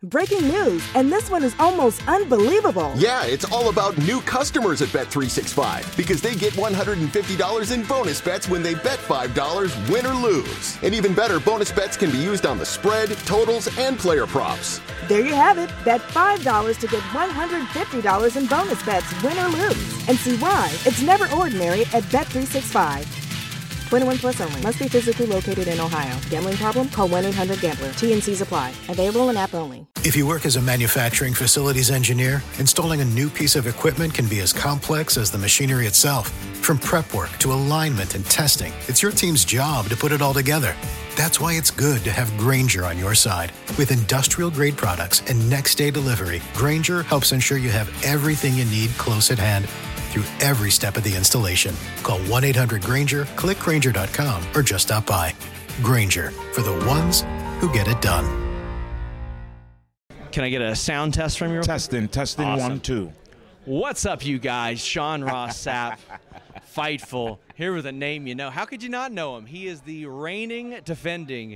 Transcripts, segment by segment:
Breaking news, and this one is almost unbelievable. Yeah, it's all about new customers at Bet365 because they get $150 in bonus bets when they bet $5, win or lose. And even better, bonus bets can be used on the spread, totals, and player props. There you have it. Bet $5 to get $150 in bonus bets, win or lose. And see why it's never ordinary at Bet365. 21 plus only. Must be physically located in Ohio. Gambling problem? Call 1-800-GAMBLER. TNCs apply. Available in app only. If you work as a manufacturing facilities engineer, installing a new piece of equipment can be as complex as the machinery itself. From prep work to alignment and testing, it's your team's job to put it all together. That's why it's good to have Grainger on your side. With industrial-grade products and next-day delivery, Grainger helps ensure you have everything you need close at hand through every step of the installation. Call 1-800-GRAINGER, click Grainger.com, or just stop by. Grainger, for the ones who get it done. Can I get a sound test from you? Testing, awesome. 1, 2. What's up, you guys? Sean Ross Sapp, Fightful, here with a name you know. How could you not know him? He is the reigning, defending,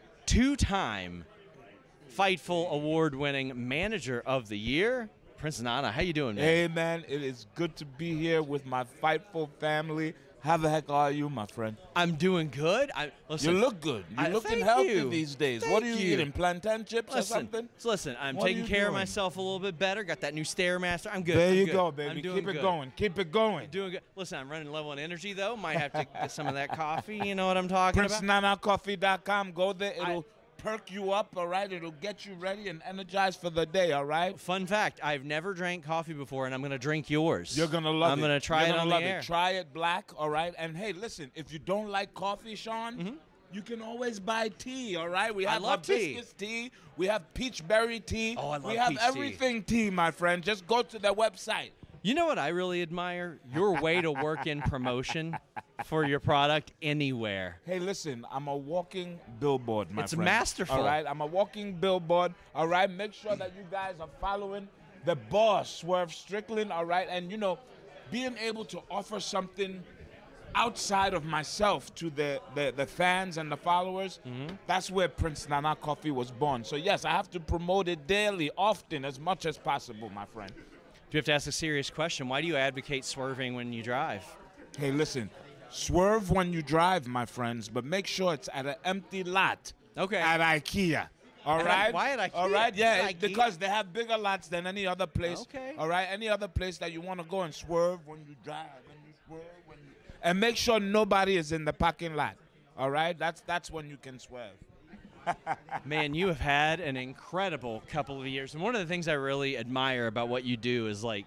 two-time Fightful award-winning Manager of the Year. Prince Nana, how you doing, man? Hey, man, it is good to be here with my Fightful family. How the heck are you, my friend? I'm doing good. Listen, you look good. You're looking healthy these days. Thank what are you you. eating, plantain chips or something? Listen, I'm taking care of myself a little bit better. Got that new Stairmaster. I'm good. There I'm you good. go, baby. I'm doing Keep it good. going. Keep it going. Doing good. Listen, I'm running low on energy, though. Might have to get some of that coffee. You know what I'm talking about? PrinceNanaCoffee.com. Go there. It'll perk you up, all right? It'll get you ready and energized for the day, all right? Fun fact, I've never drank coffee before, and I'm going to drink yours. You're going to love it. I'm going to try it on the air. Try it black, all right? And, hey, listen, if you don't like coffee, Sean, you can always buy tea, all right? We have hibiscus tea. We have peach berry tea. Oh, I love We have peach everything tea, my friend. Just go to their website. You know what I really admire? Your way to work in promotion for your product anywhere. Hey, listen, I'm a walking billboard, my friend. It's masterful. All right, I'm a walking billboard. All right, make sure that you guys are following the boss, Swerve Strickland. All right, and you know, being able to offer something outside of myself to the fans and the followers, that's where Prince Nana Coffee was born. So yes, I have to promote it daily, often, as much as possible, my friend. Do you have to ask a serious question? Why do you advocate swerving when you drive? Hey, listen, swerve when you drive, my friends, but make sure it's at an empty lot. Okay. At IKEA. All right? Why at IKEA? All right, yeah, IKEA? because they have bigger lots than any other place. Okay. All right, any other place that you want to go and swerve when you drive, and make sure nobody is in the parking lot. All right? That's when you can swerve. Man, you have had an incredible couple of years. And one of the things I really admire about what you do is, like,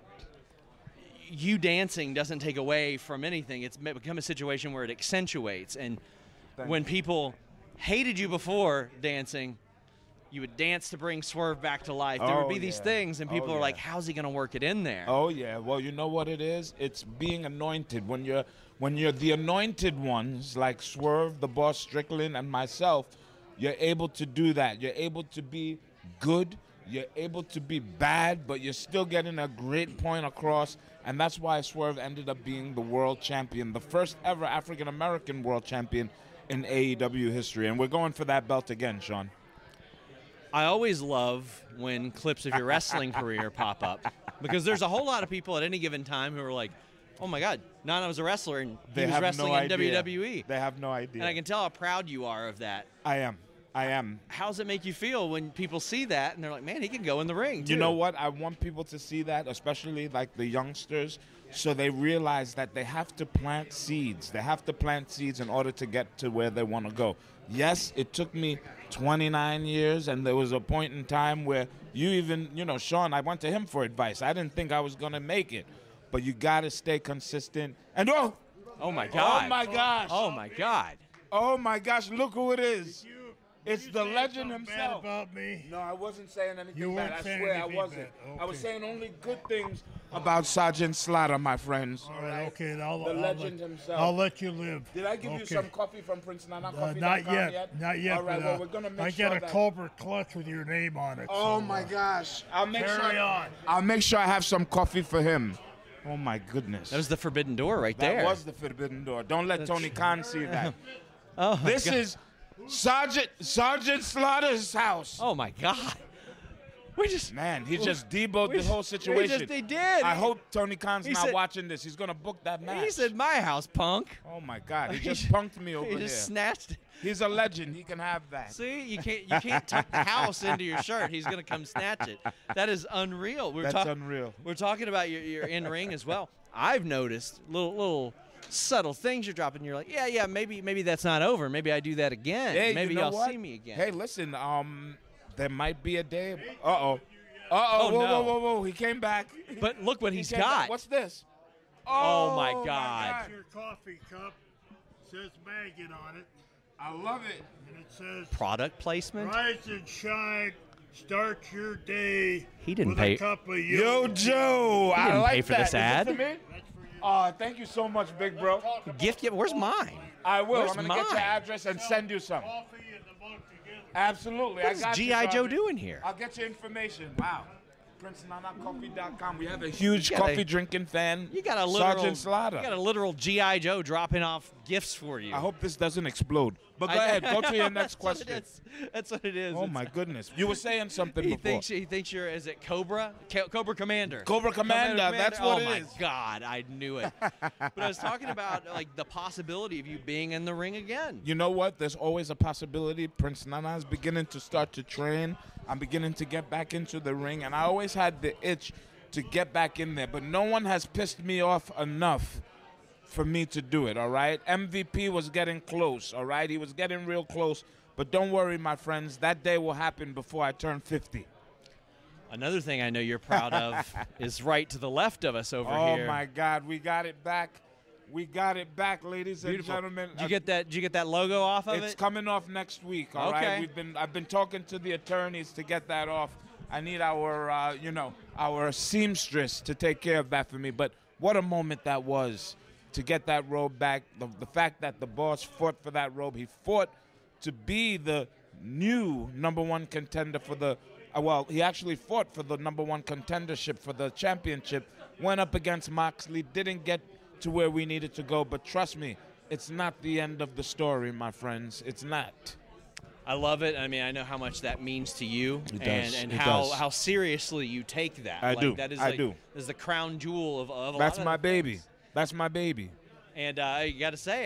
you dancing doesn't take away from anything. It's become a situation where it accentuates. And when people hated you before dancing, you would dance to bring Swerve back to life. There would be these things, and people are like, how's he going to work it in there? Oh, yeah. Well, you know what it is? It's being anointed. When you're the anointed ones, like Swerve, the boss Strickland, and myself, you're able to do that. You're able to be good. You're able to be bad, but you're still getting a great point across. And that's why Swerve ended up being the world champion, the first ever African-American world champion in AEW history. And we're going for that belt again, Sean. I always love when clips of your wrestling career pop up, because there's a whole lot of people at any given time who are like, oh, my God, Nana was a wrestler, and he was wrestling in WWE. They have no idea. And I can tell how proud you are of that. I am. How does it make you feel when people see that and they're like, man, he can go in the ring, too? You know what? I want people to see that, especially like the youngsters, so they realize that they have to plant seeds. They have to plant seeds in order to get to where they want to go. Yes, it took me 29 years, and there was a point in time where Sean, I went to him for advice. I didn't think I was going to make it, but you got to stay consistent. And oh my God. Oh, my gosh. Oh, my God. Oh, my gosh, look who it is. It's the legend Bad himself. about me? No, I wasn't saying anything You bad. weren't I saying swear I anything wasn't. bad. Okay. I was saying only good things about Sergeant Slaughter, my friends. All right, okay. The legend himself. I'll let you live. Did I give you some coffee from PrinceNanaCoffee.com Not yet. Not yet. All right, but, well, we're going to make I sure got a Cobra clutch with your name on it. Oh, my gosh. I'll make sure I have some coffee for him. Oh, my goodness. That was the forbidden door right there. That was the forbidden door. Don't let Tony Khan see that. Oh, this is Sergeant Slaughter's house. Oh, my God. Man, he just deboed the whole situation. He did. I hope Tony Khan's He not said- watching this. He's going to book that match. He said, "My house, punk." Oh, my God. He just punked me over He here. just snatched it. He's a legend. He can have that. See, you can't tuck the house into your shirt. He's gonna come snatch it. That is unreal. That's unreal. We're talking about your in ring as well. I've noticed little subtle things you're dropping. You're like, yeah, maybe that's not over. Maybe I do that again. Hey, maybe you know y'all what? see me again. Hey, listen, there might be a day. Oh, Whoa. He came back. But look what He he's came got. back. What's this? Oh, my God. Your coffee cup says Maggot on it, I love it. and it says Product placement. "Rise and shine, start your day He didn't with pay- a cup of Yo, Joe. I didn't like pay for that. this Is it ad. for me? That's for you. Thank you so much, big bro. Gift. Where's mine? I will. Where's I'm going to get your mine? address and send you some. Coffee and the mug together. Absolutely. What is I got G.I. you, Joe brother. doing here? I'll get you information. Wow. PrinceNanaCoffee.com. We have a huge You got a- coffee drinking fan. You got a literal Sergeant Slaughter. You got a literal G.I. Joe dropping off gifts for you. I hope this doesn't explode. But go ahead. Go to your next That's what it question. is. That's what it is. Oh, It's- my goodness. You were saying something He before. thinks you're. Is it Cobra? Cobra Commander. Cobra Commander, that's what oh it is. my God, I knew it. But I was talking about like the possibility of you being in the ring again. You know what? There's always a possibility. Prince Nana is beginning to start to train. I'm beginning to get back into the ring, and I always had the itch to get back in there, but no one has pissed me off enough for me to do it, all right? MVP was getting close, all right? He was getting real close, but don't worry, my friends. That day will happen before I turn 50. Another thing I know you're proud of is right to the left of us over Oh, here. my God. We got it back. We got it back, ladies Beautiful. and gentlemen. Did you get that logo off of It's it? coming off next week, all right? Okay. I've been talking to the attorneys to get that off. I need our our seamstress to take care of that for me. But what a moment that was to get that robe back. The fact that the boss fought for that robe. He fought to be the new number one contender for the he actually fought for the number one contendership for the championship. Went up against Moxley, didn't get to where we needed to go. But trust me, it's not the end of the story, my friends. It's not. I love it. I mean, I know how much that means to you, It does. and It how does. how seriously you take that. I like, do. That is I like, do. Is the crown jewel of a lot That's of my the baby. things. That's my baby. And I got to say,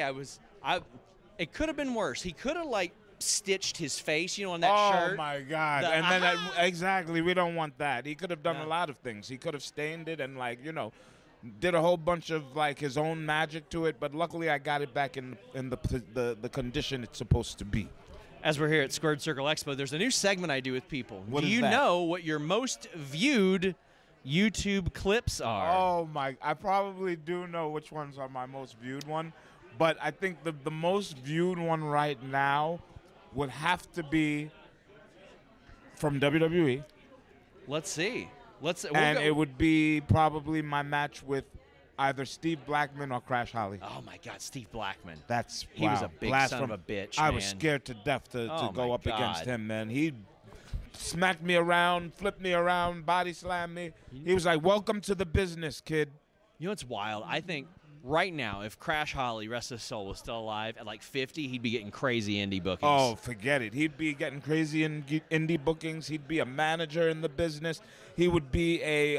it could have been worse. He could have like stitched his face, on that shirt. Oh my God! The- And then exactly, we don't want that. He could have done No. a lot of things. He could have stained it and did a whole bunch of his own magic to it. But luckily, I got it back in the condition it's supposed to be. As we're here at Squared Circle Expo, there's a new segment I do with people. What do is you that? know what your most viewed YouTube clips are? Oh my! I probably do know which ones are my most viewed one, but I think the most viewed one right now would have to be from WWE. Let's see. We'll And go- it would be probably my match with either Steve Blackman or Crash Holly. Oh my God, Steve Blackman. He was a big Blast son from- of a bitch, I was man. scared to death to Oh, go my up against God. him, man. He smacked me around, flipped me around, body slammed me. He was like, "Welcome to the business, kid." You know what's wild? I think right now, if Crash Holly, rest his soul, was still alive at like 50, he'd be getting crazy indie bookings. Oh, forget it. He'd be getting crazy in indie bookings. He'd be a manager in the business. He would be a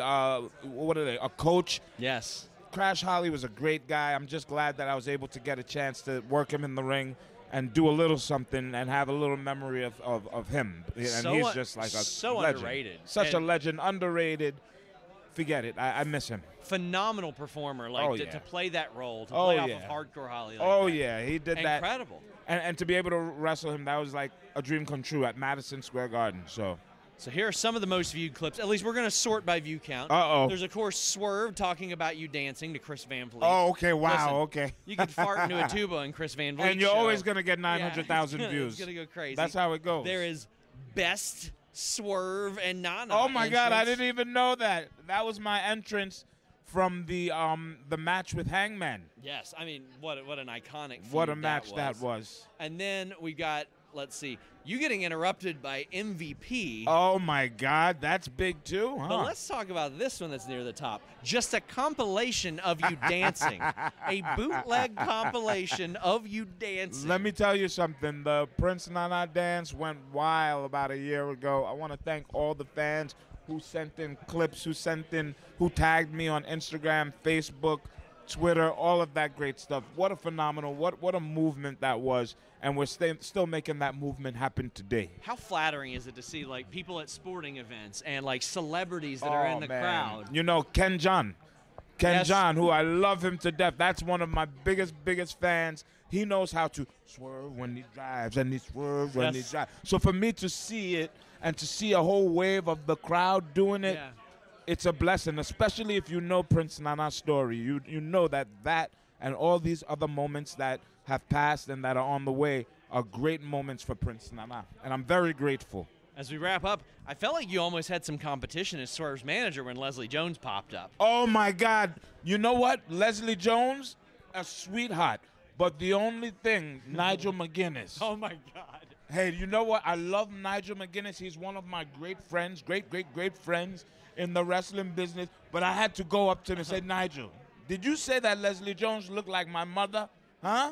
coach. Yes. Crash Holly was a great guy. I'm just glad that I was able to get a chance to work him in the ring and do a little something and have a little memory of him. And he's just like a so legend. underrated. Such a And legend, underrated. Forget it. I miss him. phenomenal performer. Like Oh, to, yeah. to play that role, to Oh, play off yeah. of Hardcore Holly. Like Oh, that. yeah. He did that. Incredible. And to be able to wrestle him, that was like a dream come true at Madison Square Garden. So here are some of the most viewed clips. At least we're going to sort by view count. Uh-oh. There's, of course, Swerve talking about you dancing to Chris Van Vliet. Oh, okay. Wow. Listen, Okay. You could fart into a tuba in Chris Van Vliet And you're show. always going to get Yeah, 900,000 it's views. going to go crazy. That's how it goes. There is best Swerve and Nana. Oh my God! I entrance. didn't even know that. That was my entrance from the match with Hangman. Yes, I mean, what an iconic feud What a match that was. was. And then we got let's see, you getting interrupted by MVP. Oh my God, that's big too, huh? But let's talk about this one that's near the top. Just a compilation of you dancing. A bootleg compilation of you dancing. Let me tell you something. The Prince Nana dance went wild about a year ago. I want to thank all the fans who sent in clips, who tagged me on Instagram, Facebook, Twitter, all of that great stuff. What a phenomenal, what a movement that was. And we're still making that movement happen today. How flattering is it to see like people at sporting events and like celebrities that are in the crowd? You know, Ken John, Yes. who I love him to death. That's one of my biggest fans. He knows how to swerve when he drives and he swerves when he Yes. drives. So for me to see it and to see a whole wave of the crowd doing it, Yeah. it's a blessing, especially if you know Prince Nana's story. You know that and all these other moments that have passed and that are on the way are great moments for Prince Nana. And I'm very grateful. As we wrap up, I felt like you almost had some competition as Swerve's manager when Leslie Jones popped up. Oh, my God. You know what? Leslie Jones, a sweetheart. But the only thing, Nigel McGuinness. Oh, my God. Hey, you know what? I love Nigel McGuinness. He's one of my great friends, great friends in the wrestling business. But I had to go up to him and say, Nigel, did you say that Leslie Jones looked like my mother? Huh?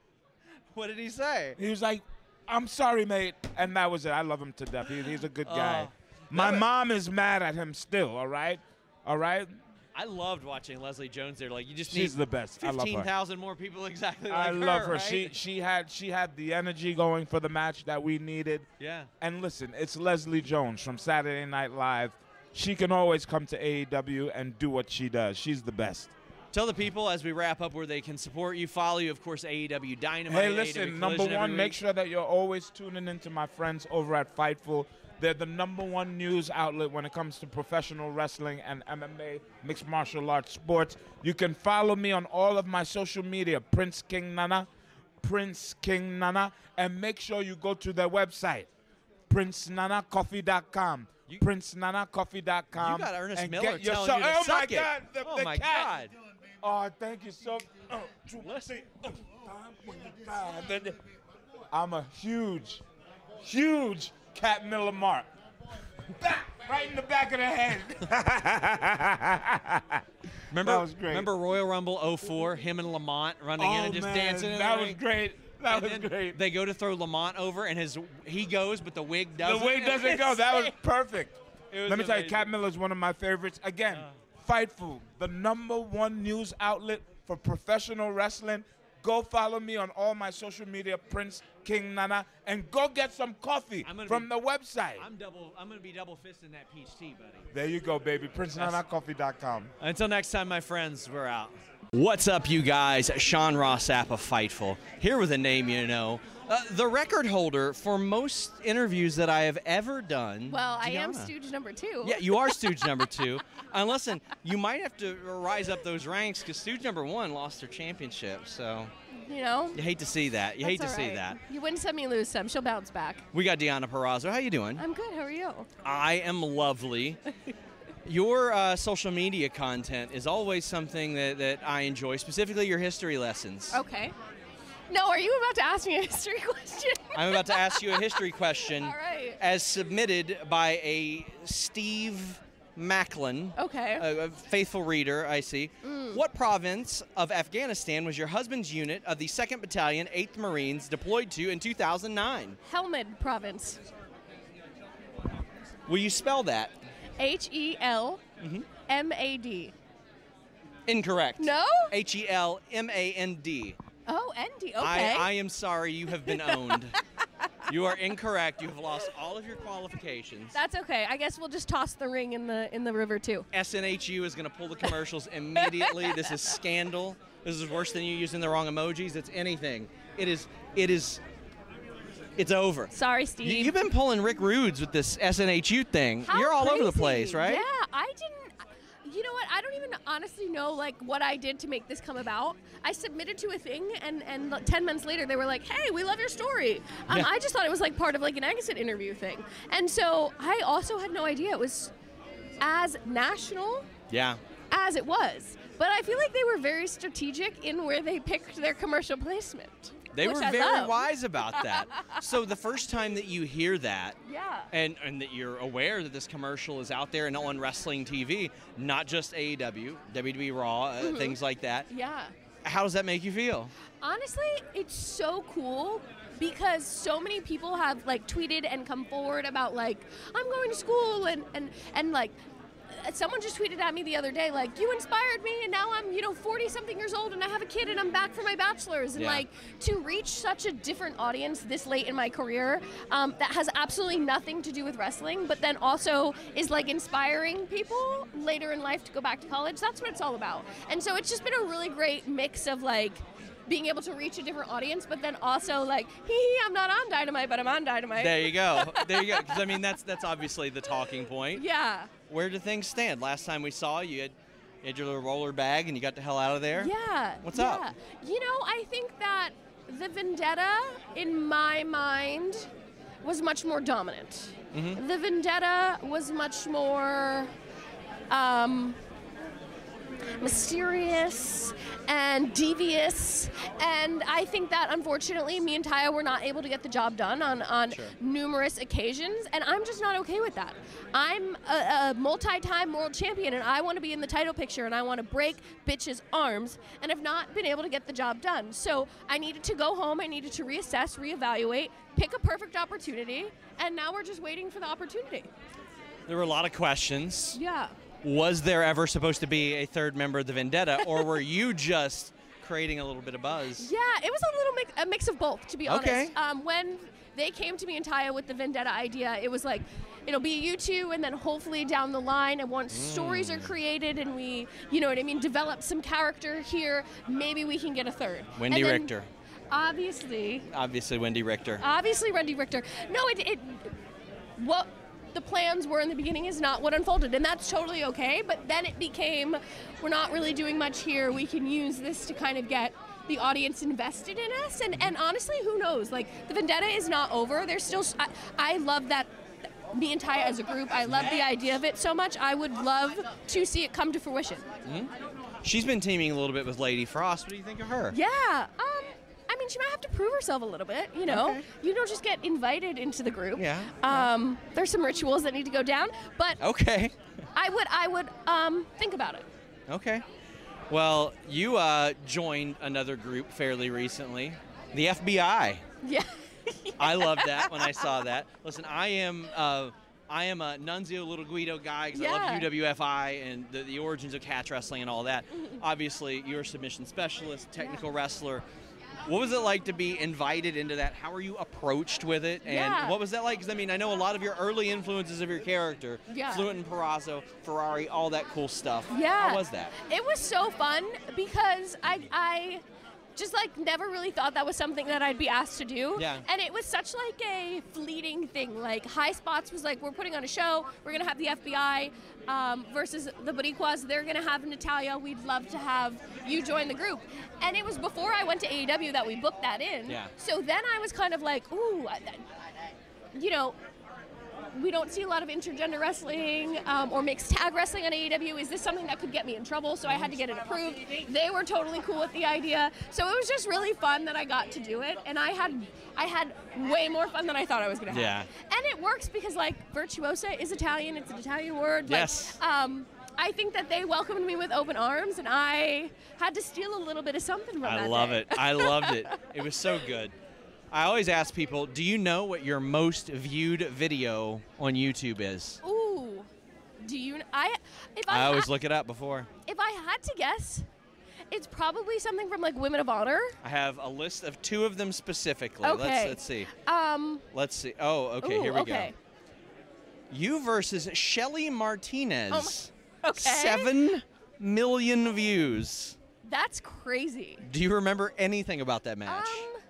What did he say? He was like, I'm sorry, mate. And that was it. I love him to death. He's a good guy. My That- mom is mad at him still, all right? All right? I loved watching Leslie Jones there. Like, you just She's need the best. I love her. 15,000 more people exactly like I love her. Right? She had the energy going for the match that we needed. Yeah. And listen, it's Leslie Jones from Saturday Night Live. She can always come to AEW and do what she does. She's the best. Tell the people as we wrap up where they can support you, follow you, of course, AEW Dynamite. Hey, AEW listen, number Collision every one, make week. sure that you're always tuning into my friends over at Fightful. They're the number one news outlet when it comes to professional wrestling and MMA, mixed martial arts sports. You can follow me on all of my social media, Prince King Nana, and make sure you go to their website, PrinceNanaCoffee.com. PrinceNanaCoffee.com. You got Ernest and Miller get your telling you to oh suck my it. God, Oh the my cat. God. Oh, thank you so I'm a huge Cat Miller mark. Right in the back of the head. Remember, That was great. Remember Royal Rumble 04, him and Lamont running in and just dancing in That the was ring? great. That And was then great. They go to throw Lamont over, and he goes, but the wig doesn't. The wig doesn't go. That was perfect. It was Let me tell you, amazing. Cat Miller is one of my favorites. Again, Fightful, the number one news outlet for professional wrestling. Go follow me on all my social media, Prince King Nana, and go get some coffee from the website. I'm gonna be double fisting that peach tea, buddy. There you go, baby. PrinceNanaCoffee.com. Until next time, my friends, we're out. What's up, you guys? Sean Ross Sapp of Fightful, here with a name you know. The record holder for most interviews that I have ever done. Well, I am Gianna. Stooge number 2. Yeah, you are Stooge number 2. And listen, you might have to rise up those ranks because Stooge number 1 lost their championship. So You know? you hate to see that. You hate to That's see all that. right. You win some, you lose some. She'll bounce back. We got Deanna Purrazzo. How you doing? I'm good. How are you? I am lovely. Your social media content is always something that I enjoy, specifically your history lessons. Okay. No, are you about to ask me a history question? I'm about to ask you a history question All right. as submitted by a Steve Macklin, Okay. a faithful reader, I see. What province of Afghanistan was your husband's unit of the 2nd Battalion, 8th Marines deployed to in 2009? Helmand Province. Will you spell that? Helmad. Incorrect. No? Helmand. Oh, ND. Okay. I am sorry, you have been owned. You are incorrect. You have lost all of your qualifications. That's okay. I guess we'll just toss the ring in the river too. SNHU is going to pull the commercials immediately. This is scandal. This is worse than you using the wrong emojis. It's anything. It's over. Sorry, Steve. You've been pulling Rick Rudes with this SNHU thing. How You're all over the crazy. place, right? Yeah, I didn't. You know what? I don't even honestly know like what I did to make this come about. I submitted to a thing, and 10 months later they were like, "Hey, we love your story." Yeah. I just thought it was like part of like an exit interview thing, and so I also had no idea it was as national Yeah. as it was. But I feel like they were very strategic in where they picked their commercial placement. They which were I very love. wise about that. So the first time that you hear that, Yeah. and that you're aware that this commercial is out there and on wrestling TV, not just AEW, WWE Raw, things like that, Yeah. how does that make you feel? Honestly, it's so cool because so many people have like tweeted and come forward about like I'm going to school and like someone just tweeted at me the other day like you inspired me and now I'm 40 something years old and I have a kid and I'm back for my bachelor's and Yeah. like to reach such a different audience this late in my career that has absolutely nothing to do with wrestling but then also is like inspiring people later in life to go back to college. That's what it's all about. And so it's just been a really great mix of like being able to reach a different audience, but then also like, I'm not on Dynamite, but I'm on Dynamite. There you go. There you go. Because I mean, that's obviously the talking point. Yeah. Where do things stand? Last time we saw you had your little roller bag and you got the hell out of there. Yeah. What's yeah. up? I think that the Vendetta, in my mind, was much more dominant. Mm-hmm. The Vendetta was much more mysterious and devious, and I think that unfortunately me and Taya were not able to get the job done on Sure. numerous occasions, and I'm just not okay with that. I'm a multi-time world champion and I want to be in the title picture and I want to break bitches' arms and have not been able to get the job done. So I needed to go home, I needed to reassess, reevaluate, pick a perfect opportunity, and now we're just waiting for the opportunity. There were a lot of questions. Yeah. Was there ever supposed to be a third member of the Vendetta, or were you just creating a little bit of buzz? Yeah, it was a mix of both, to be Okay. honest. When they came to me and Taya with the Vendetta idea, it was like, it'll be you two, and then hopefully down the line, and once stories are created and we, develop some character here, maybe we can get a third. Wendy And then, Richter. Obviously Wendy Richter. Wendy Richter. No, what the plans were in the beginning is not what unfolded, and that's totally okay, but then it became, we're not really doing much here, we can use this to kind of get the audience invested in us, and honestly, who knows, like, the Vendetta is not over. There's still, I love that, me and Taya as a group, I love the idea of it so much. I would love to see it come to fruition. She's been teaming a little bit with Lady Frost. What do you think of her? Yeah, she might have to prove herself a little bit, Okay. You don't just get invited into the group. Yeah. There's some rituals that need to go down, but Okay. I would think about it. Okay. Well, you joined another group fairly recently, the FBI. Yeah. I loved that when I saw that. Listen, I am a Nunzio Little Guido guy because I love UWFI and the origins of catch wrestling and all that. Obviously, you're a submission specialist, technical wrestler. What was it like to be invited into that? How were you approached with it? And what was that like? Because, I know a lot of your early influences of your character, Fluent and Perazzo, Ferrari, all that cool stuff. Yeah. How was that? It was so fun because I just never really thought that was something that I'd be asked to do. Yeah. And it was such a fleeting thing. Like High Spots was like, we're putting on a show, we're gonna have the FBI versus the Boricuas, they're gonna have Natalia, we'd love to have you join the group. And it was before I went to AEW that we booked that in. Yeah. So then I was kind of like, ooh, we don't see a lot of intergender wrestling or mixed tag wrestling on AEW. Is this something that could get me in trouble? So I had to get it approved. They were totally cool with the idea. So it was just really fun that I got to do it. And I had way more fun than I thought I was going to have. Yeah. And it works because, virtuosa is Italian. It's an Italian word. Yes. I think that they welcomed me with open arms, and I had to steal a little bit of something from that I love day. it. I loved it. It was so good. I always ask people, do you know what your most viewed video on YouTube is? Ooh. Do you? I always look it up before. If I had to guess, it's probably something from Women of Honor. I have a list of 2 of them specifically. Okay. Let's see. Let's see. Ooh, Here we okay. go. You versus Shelly Martinez. Okay. 7 million views. That's crazy. Do you remember anything about that match?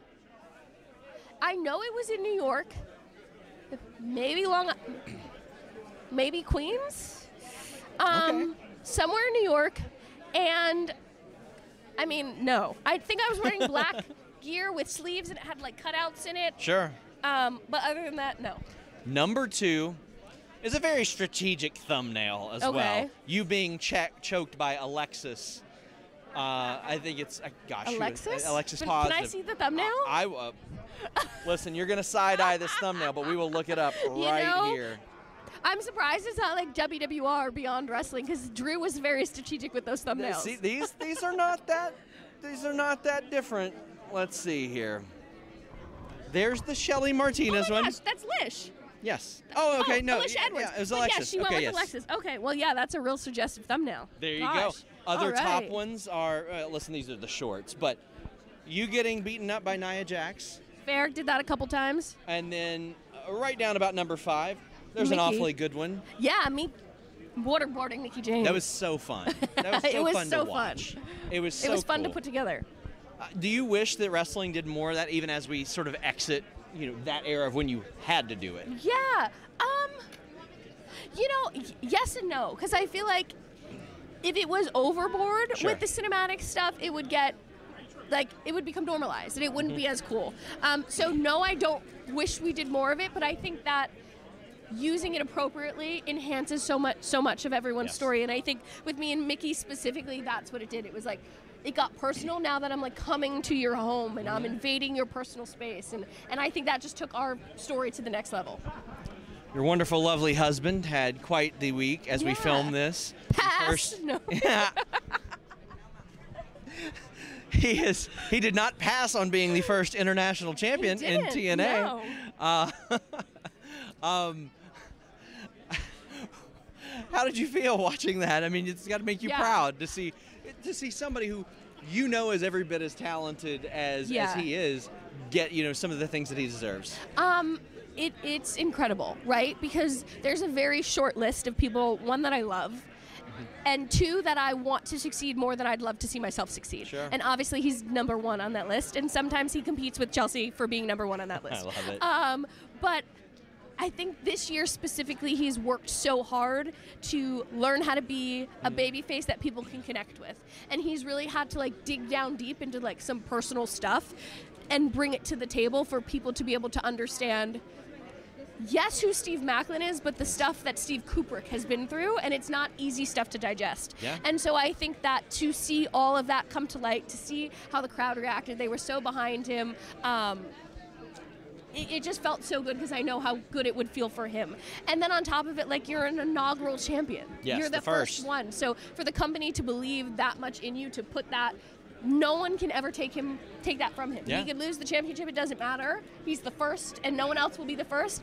I know it was in New York. Maybe maybe Queens. Okay. Somewhere in New York, and no. I think I was wearing black gear with sleeves, and it had cutouts in it. Sure. But other than that, no. Number 2 is a very strategic thumbnail as well. You being choked by Alexis. I think it's Alexis. Alexis Can Positive. I see the thumbnail? Listen, you're gonna side-eye this thumbnail, but we will look it up here. I'm surprised it's not like WWR or Beyond Wrestling, because Drew was very strategic with those thumbnails. See, these are not that different. Let's see here. There's the Shelly Martinez one. That's Lish. Yes. Oh, okay. No. Alicia Edwards. Yeah, it was But Alexis. Yeah, she went with Alexis. Okay. Well, yeah, that's a real suggestive thumbnail. There you Gosh. go. Other All right. top ones are. Listen, these are the shorts, but you getting beaten up by Nia Jax, Fair did that a couple times. and then right down about number 5. There's an Mickey. awfully good one. Yeah, me waterboarding Mickey James. That was so fun. That was so It was fun so to watch. fun. It was so It was fun to cool. put together. Do you wish that wrestling did more of that, even as we sort of exit, that era of when you had to do it? Yeah. Yes and no, because I feel like if it was overboard Sure. with the cinematic stuff, it would get it would become normalized and it wouldn't be as cool. So no, I don't wish we did more of it, but I think that using it appropriately enhances so much of everyone's Yes. story. And I think with me and Mickey specifically, that's what it did. It was like, it got personal now that I'm like coming to your home and I'm invading your personal space. And I think that just took our story to the next level. Your wonderful, lovely husband had quite the week as we Yeah. filmed this. Pass. No. He did not pass on being the first international champion He in didn't, TNA. How did you feel watching that? I mean, it's got to make you Yeah. proud to see somebody who is every bit as talented as he is get some of the things that he deserves. It's incredible, right? Because there's a very short list of people, one, that I love, and two, that I want to succeed more than I'd love to see myself succeed. Sure. And obviously he's number one on that list, and sometimes he competes with Chelsea for being number one on that list. I love it. But I think this year specifically, he's worked so hard to learn how to be a babyface that people can connect with. And he's really had to dig down deep into some personal stuff and bring it to the table for people to be able to understand, yes, who Steve Macklin is, but the stuff that Steve Kubrick has been through, and it's not easy stuff to digest. Yeah. And so I think that to see all of that come to light, to see how the crowd reacted, they were so behind him, it just felt so good because I know how good it would feel for him. And then on top of it, you're an inaugural champion. Yes, you're the first one. So for the company to believe that much in you, to put that, no one can ever take that from him. Yeah. He could lose the championship, it doesn't matter. He's the first, and no one else will be the first.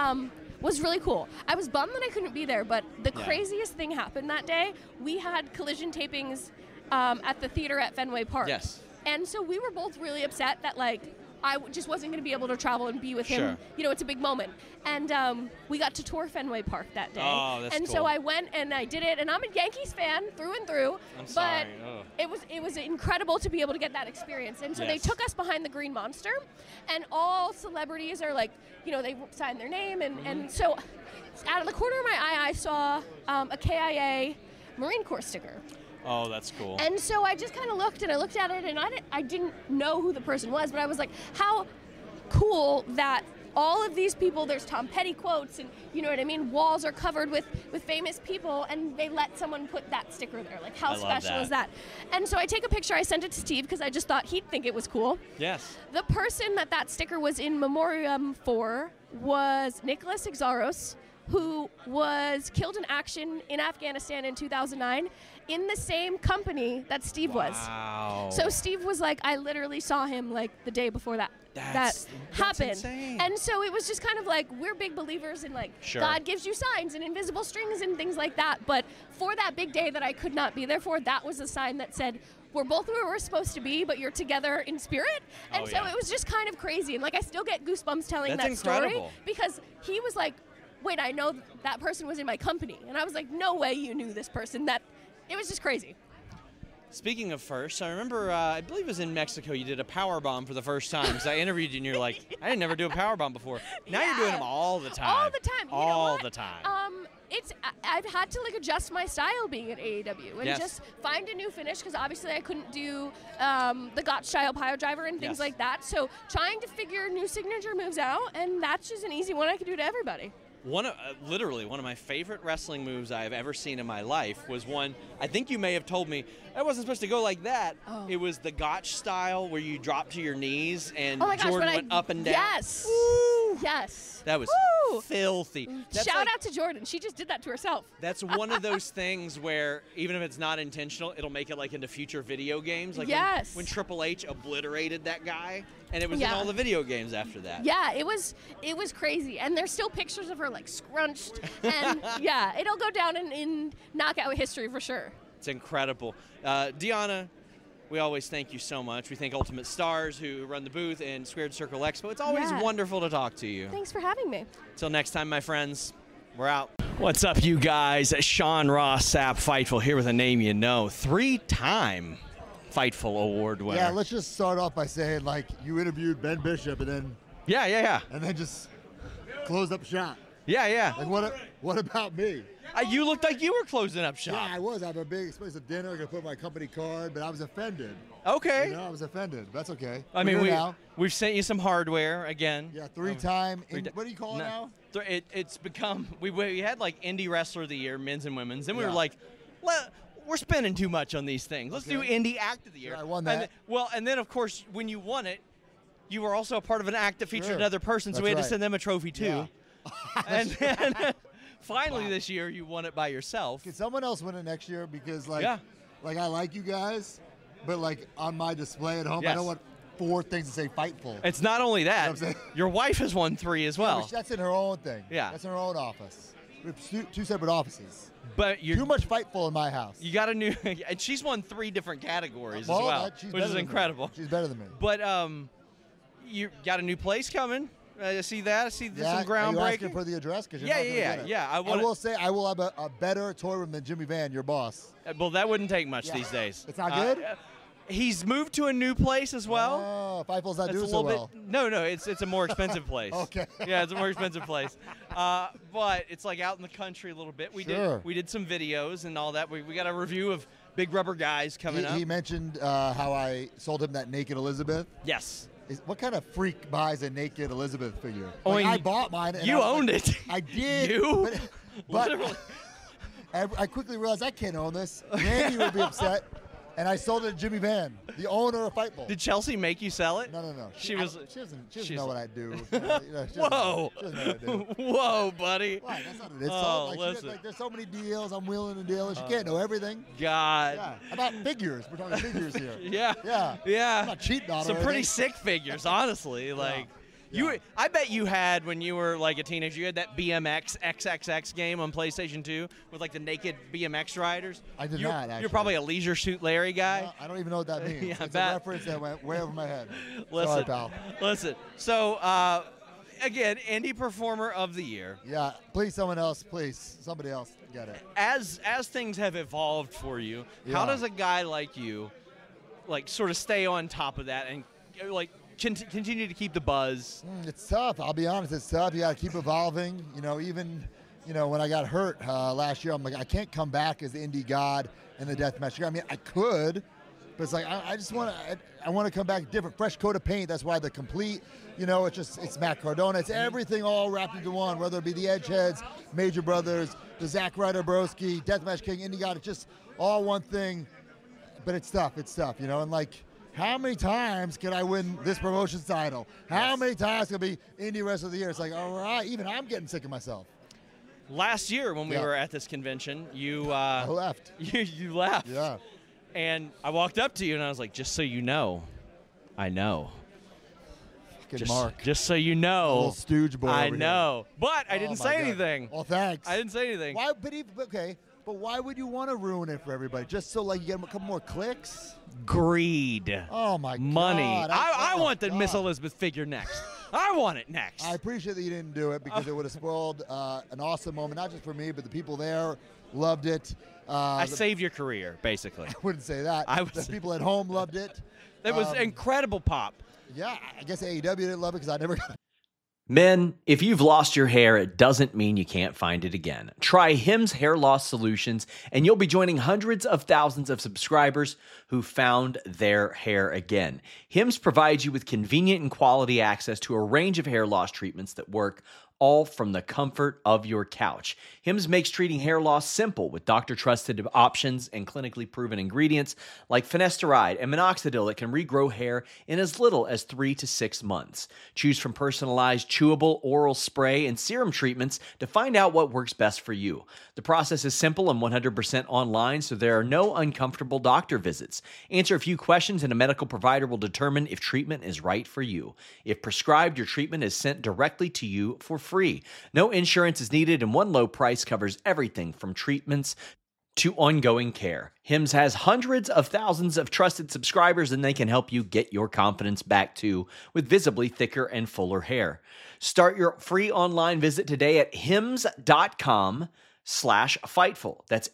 Was really cool. I was bummed that I couldn't be there, but the craziest thing happened that day. We had collision tapings at the theater at Fenway Park. Yes. And so we were both really upset that I just wasn't going to be able to travel and be with him. Sure. It's a big moment. And we got to tour Fenway Park that day. Oh, that's and cool. so I went and I did it, and I'm a Yankees fan through and through. I'm sorry. But it was incredible to be able to get that experience. And so they Yes. took us behind the Green Monster, and all celebrities are they signed their name. And so out of the corner of my eye, I saw a KIA Marine Corps sticker. Oh, that's cool. And so I just kind of looked at it, and I didn't know who the person was, but I was like, how cool that all of these people, there's Tom Petty quotes, and you know what I mean, walls are covered with famous people, and they let someone put that sticker there. How I love special that. is that? And so I take a picture, I sent it to Steve, because I just thought he'd think it was cool. Yes. The person that sticker was in memoriam for was Nicholas Exaros, who was killed in action in Afghanistan in 2009 in the same company that Steve was. Wow. So Steve was I literally saw him the day before that That's happened. insane. And so it was just kind of we're big believers in Sure. God gives you signs and invisible strings and things like that. But for that big day that I could not be there for, that was a sign that said, we're both where we're supposed to be, but you're together in spirit. And Oh, so yeah. it was just kind of crazy. And I still get goosebumps telling That's that incredible. story, because he was wait, I know that person was in my company. And I was like, no way you knew this person. It was just crazy. Speaking of first, I remember, I believe it was in Mexico, you did a power bomb for the first time. Because I interviewed you and you're like, I didn't never do a power bomb before. Now you're doing them all the time. All the time. You know All what? the time. I've had to adjust my style being at AEW and Yes. just find a new finish, because obviously I couldn't do the Gotch style pile driver and things Yes. like that. So trying to figure new signature moves out, and that's just an easy one I can do to everybody. Literally one of my favorite wrestling moves I have ever seen in my life was one, I think you may have told me, I wasn't supposed to go like that. Oh. It was the Gotch style where you drop to your knees and Jordan went up and down. Yes. Woo. Yes. That was filthy. Shout out to Jordan. She just did that to herself. That's one of those things where even if it's not intentional, it'll make it like into future video games. Like when Triple H obliterated that guy, and it was in all the video games after that. Yeah, it was crazy. And there's still pictures of her like scrunched. And yeah, it'll go down in knockout history for sure. It's incredible. Deonna, we always thank you so much. We thank Ultimate Stars, who run the booth, and Squared Circle Expo. It's always wonderful to talk to you. Thanks for having me. Until next time, my friends, we're out. What's up, you guys? Sean Ross Sapp Fightful here with a name you know. 3-time Fightful Award winner. Yeah, let's just start off by saying, like, you interviewed Ben Bishop and then... Yeah. And then just closed up shop. Yeah. Like, what about me? You looked like you were closing up shop. Yeah, I was. I have a big expensive dinner. I'm going to put my company card, but I was offended. Okay. You know, I was offended. That's okay. I mean, we've sent you some hardware again. Yeah, 3-time. What do you call it now? It's become, we had like Indie Wrestler of the Year, men's and women's. Then we were like, we're spending too much on these things. Let's do Indie Act of the Year. Yeah, I won that. And then, of course, when you won it, you were also a part of an act that featured another person, so we had to send them a trophy too. Yeah. And then finally this year, you won it by yourself. Can someone else win it next year? Because like I like you guys, but like on my display at home, I don't want 4 things to say Fightful. It's not only that. You know your wife has won 3 as well. Yeah, that's in her own thing. Yeah. That's in her own office. We have 2 separate offices. But you're too much Fightful in my house. You got a new, and she's won 3 different categories as well, which is incredible. She's better than me. But you got a new place coming. I see that. I see some groundbreaking. Are you asking for the address? Yeah. I will say I will have a better toy room than Jimmy Van, your boss. Well, that wouldn't take much these days. It's not good? He's moved to a new place as well. Oh, Fightful's not doing so well. No, it's a more expensive place. Okay. Yeah, it's a more expensive place. But it's like out in the country a little bit. We did some videos and all that. We got a review of Big Rubber Guys coming up. He mentioned how I sold him that naked Elizabeth. Yes. What kind of freak buys a naked Elizabeth figure? I bought mine. And you owned it. I did. You? But literally. I quickly realized I can't own this. Randy would be upset. And I sold it to Jimmy Van, the owner of Fightful. Did Chelsea make you sell it? No. She doesn't know what I do. Whoa. She doesn't know what I do. Whoa, buddy. Why? That's not it. Listen. There's so many deals. I'm willing to deal. She can't know everything. God. Yeah. About figures. We're talking figures here. Yeah. I'm not cheating on her. Some pretty sick figures, honestly. Like. I bet you had, when you were like a teenager, you had that BMX XXX game on PlayStation 2 with like the naked BMX riders. I did not, actually. You're probably a Leisure Suit Larry guy. No, I don't even know what that means. Yeah, it's a reference that went way over my head. Listen, sorry, pal. Listen. So, again, Indie Performer of the Year. Yeah, please somebody else get it. As things have evolved for you, how does a guy like you, like, sort of stay on top of that and, like, continue to keep the buzz? It's tough. I'll be honest. It's tough. You got to keep evolving. Even when I got hurt last year, I'm like, I can't come back as the indie god in the deathmatch. I mean, I could, but it's like I just want to. I want to come back different, fresh coat of paint. That's why the complete. It's Matt Cardona. It's everything all wrapped into one. Whether it be the Edgeheads, Major Brothers, the Zack Ryder Broski, Deathmatch King, indie god. It's just all one thing. But it's tough. And like. How many times can I win this promotions title? How many times can I be Indie Wrestler of the Year? It's like, all right, even I'm getting sick of myself. Last year when we were at this convention, you I left. You left. Yeah. And I walked up to you and I was like, just so you know, I know. Good Mark. Just so you know. A little stooge boy. I know. But I didn't say anything. Well, thanks. I didn't say anything. Why? But why would you want to ruin it for everybody? Just so like you get a couple more clicks? Greed. Oh my Money. God. I want the Miss Elizabeth figure next. I want it next. I appreciate that you didn't do it because it would have spoiled an awesome moment, not just for me, but the people there loved it. I saved your career, basically. I wouldn't say that. The people at home loved it. It was incredible pop. Yeah, I guess AEW didn't love it because I never got it. Men, if you've lost your hair, it doesn't mean you can't find it again. Try Hims Hair Loss Solutions, and you'll be joining hundreds of thousands of subscribers who found their hair again. Hims provides you with convenient and quality access to a range of hair loss treatments that work all from the comfort of your couch. Hims makes treating hair loss simple with doctor-trusted options and clinically proven ingredients like finasteride and minoxidil that can regrow hair in as little as 3 to 6 months. Choose from personalized chewable, oral spray, and serum treatments to find out what works best for you. The process is simple and 100% online, so there are no uncomfortable doctor visits. Answer a few questions and a medical provider will determine if treatment is right for you. If prescribed, your treatment is sent directly to you for free. No insurance is needed, and one low price covers everything from treatments to ongoing care. Hims has hundreds of thousands of trusted subscribers, and they can help you get your confidence back too with visibly thicker and fuller hair. Start your free online visit today at hims.com/Fightful. That's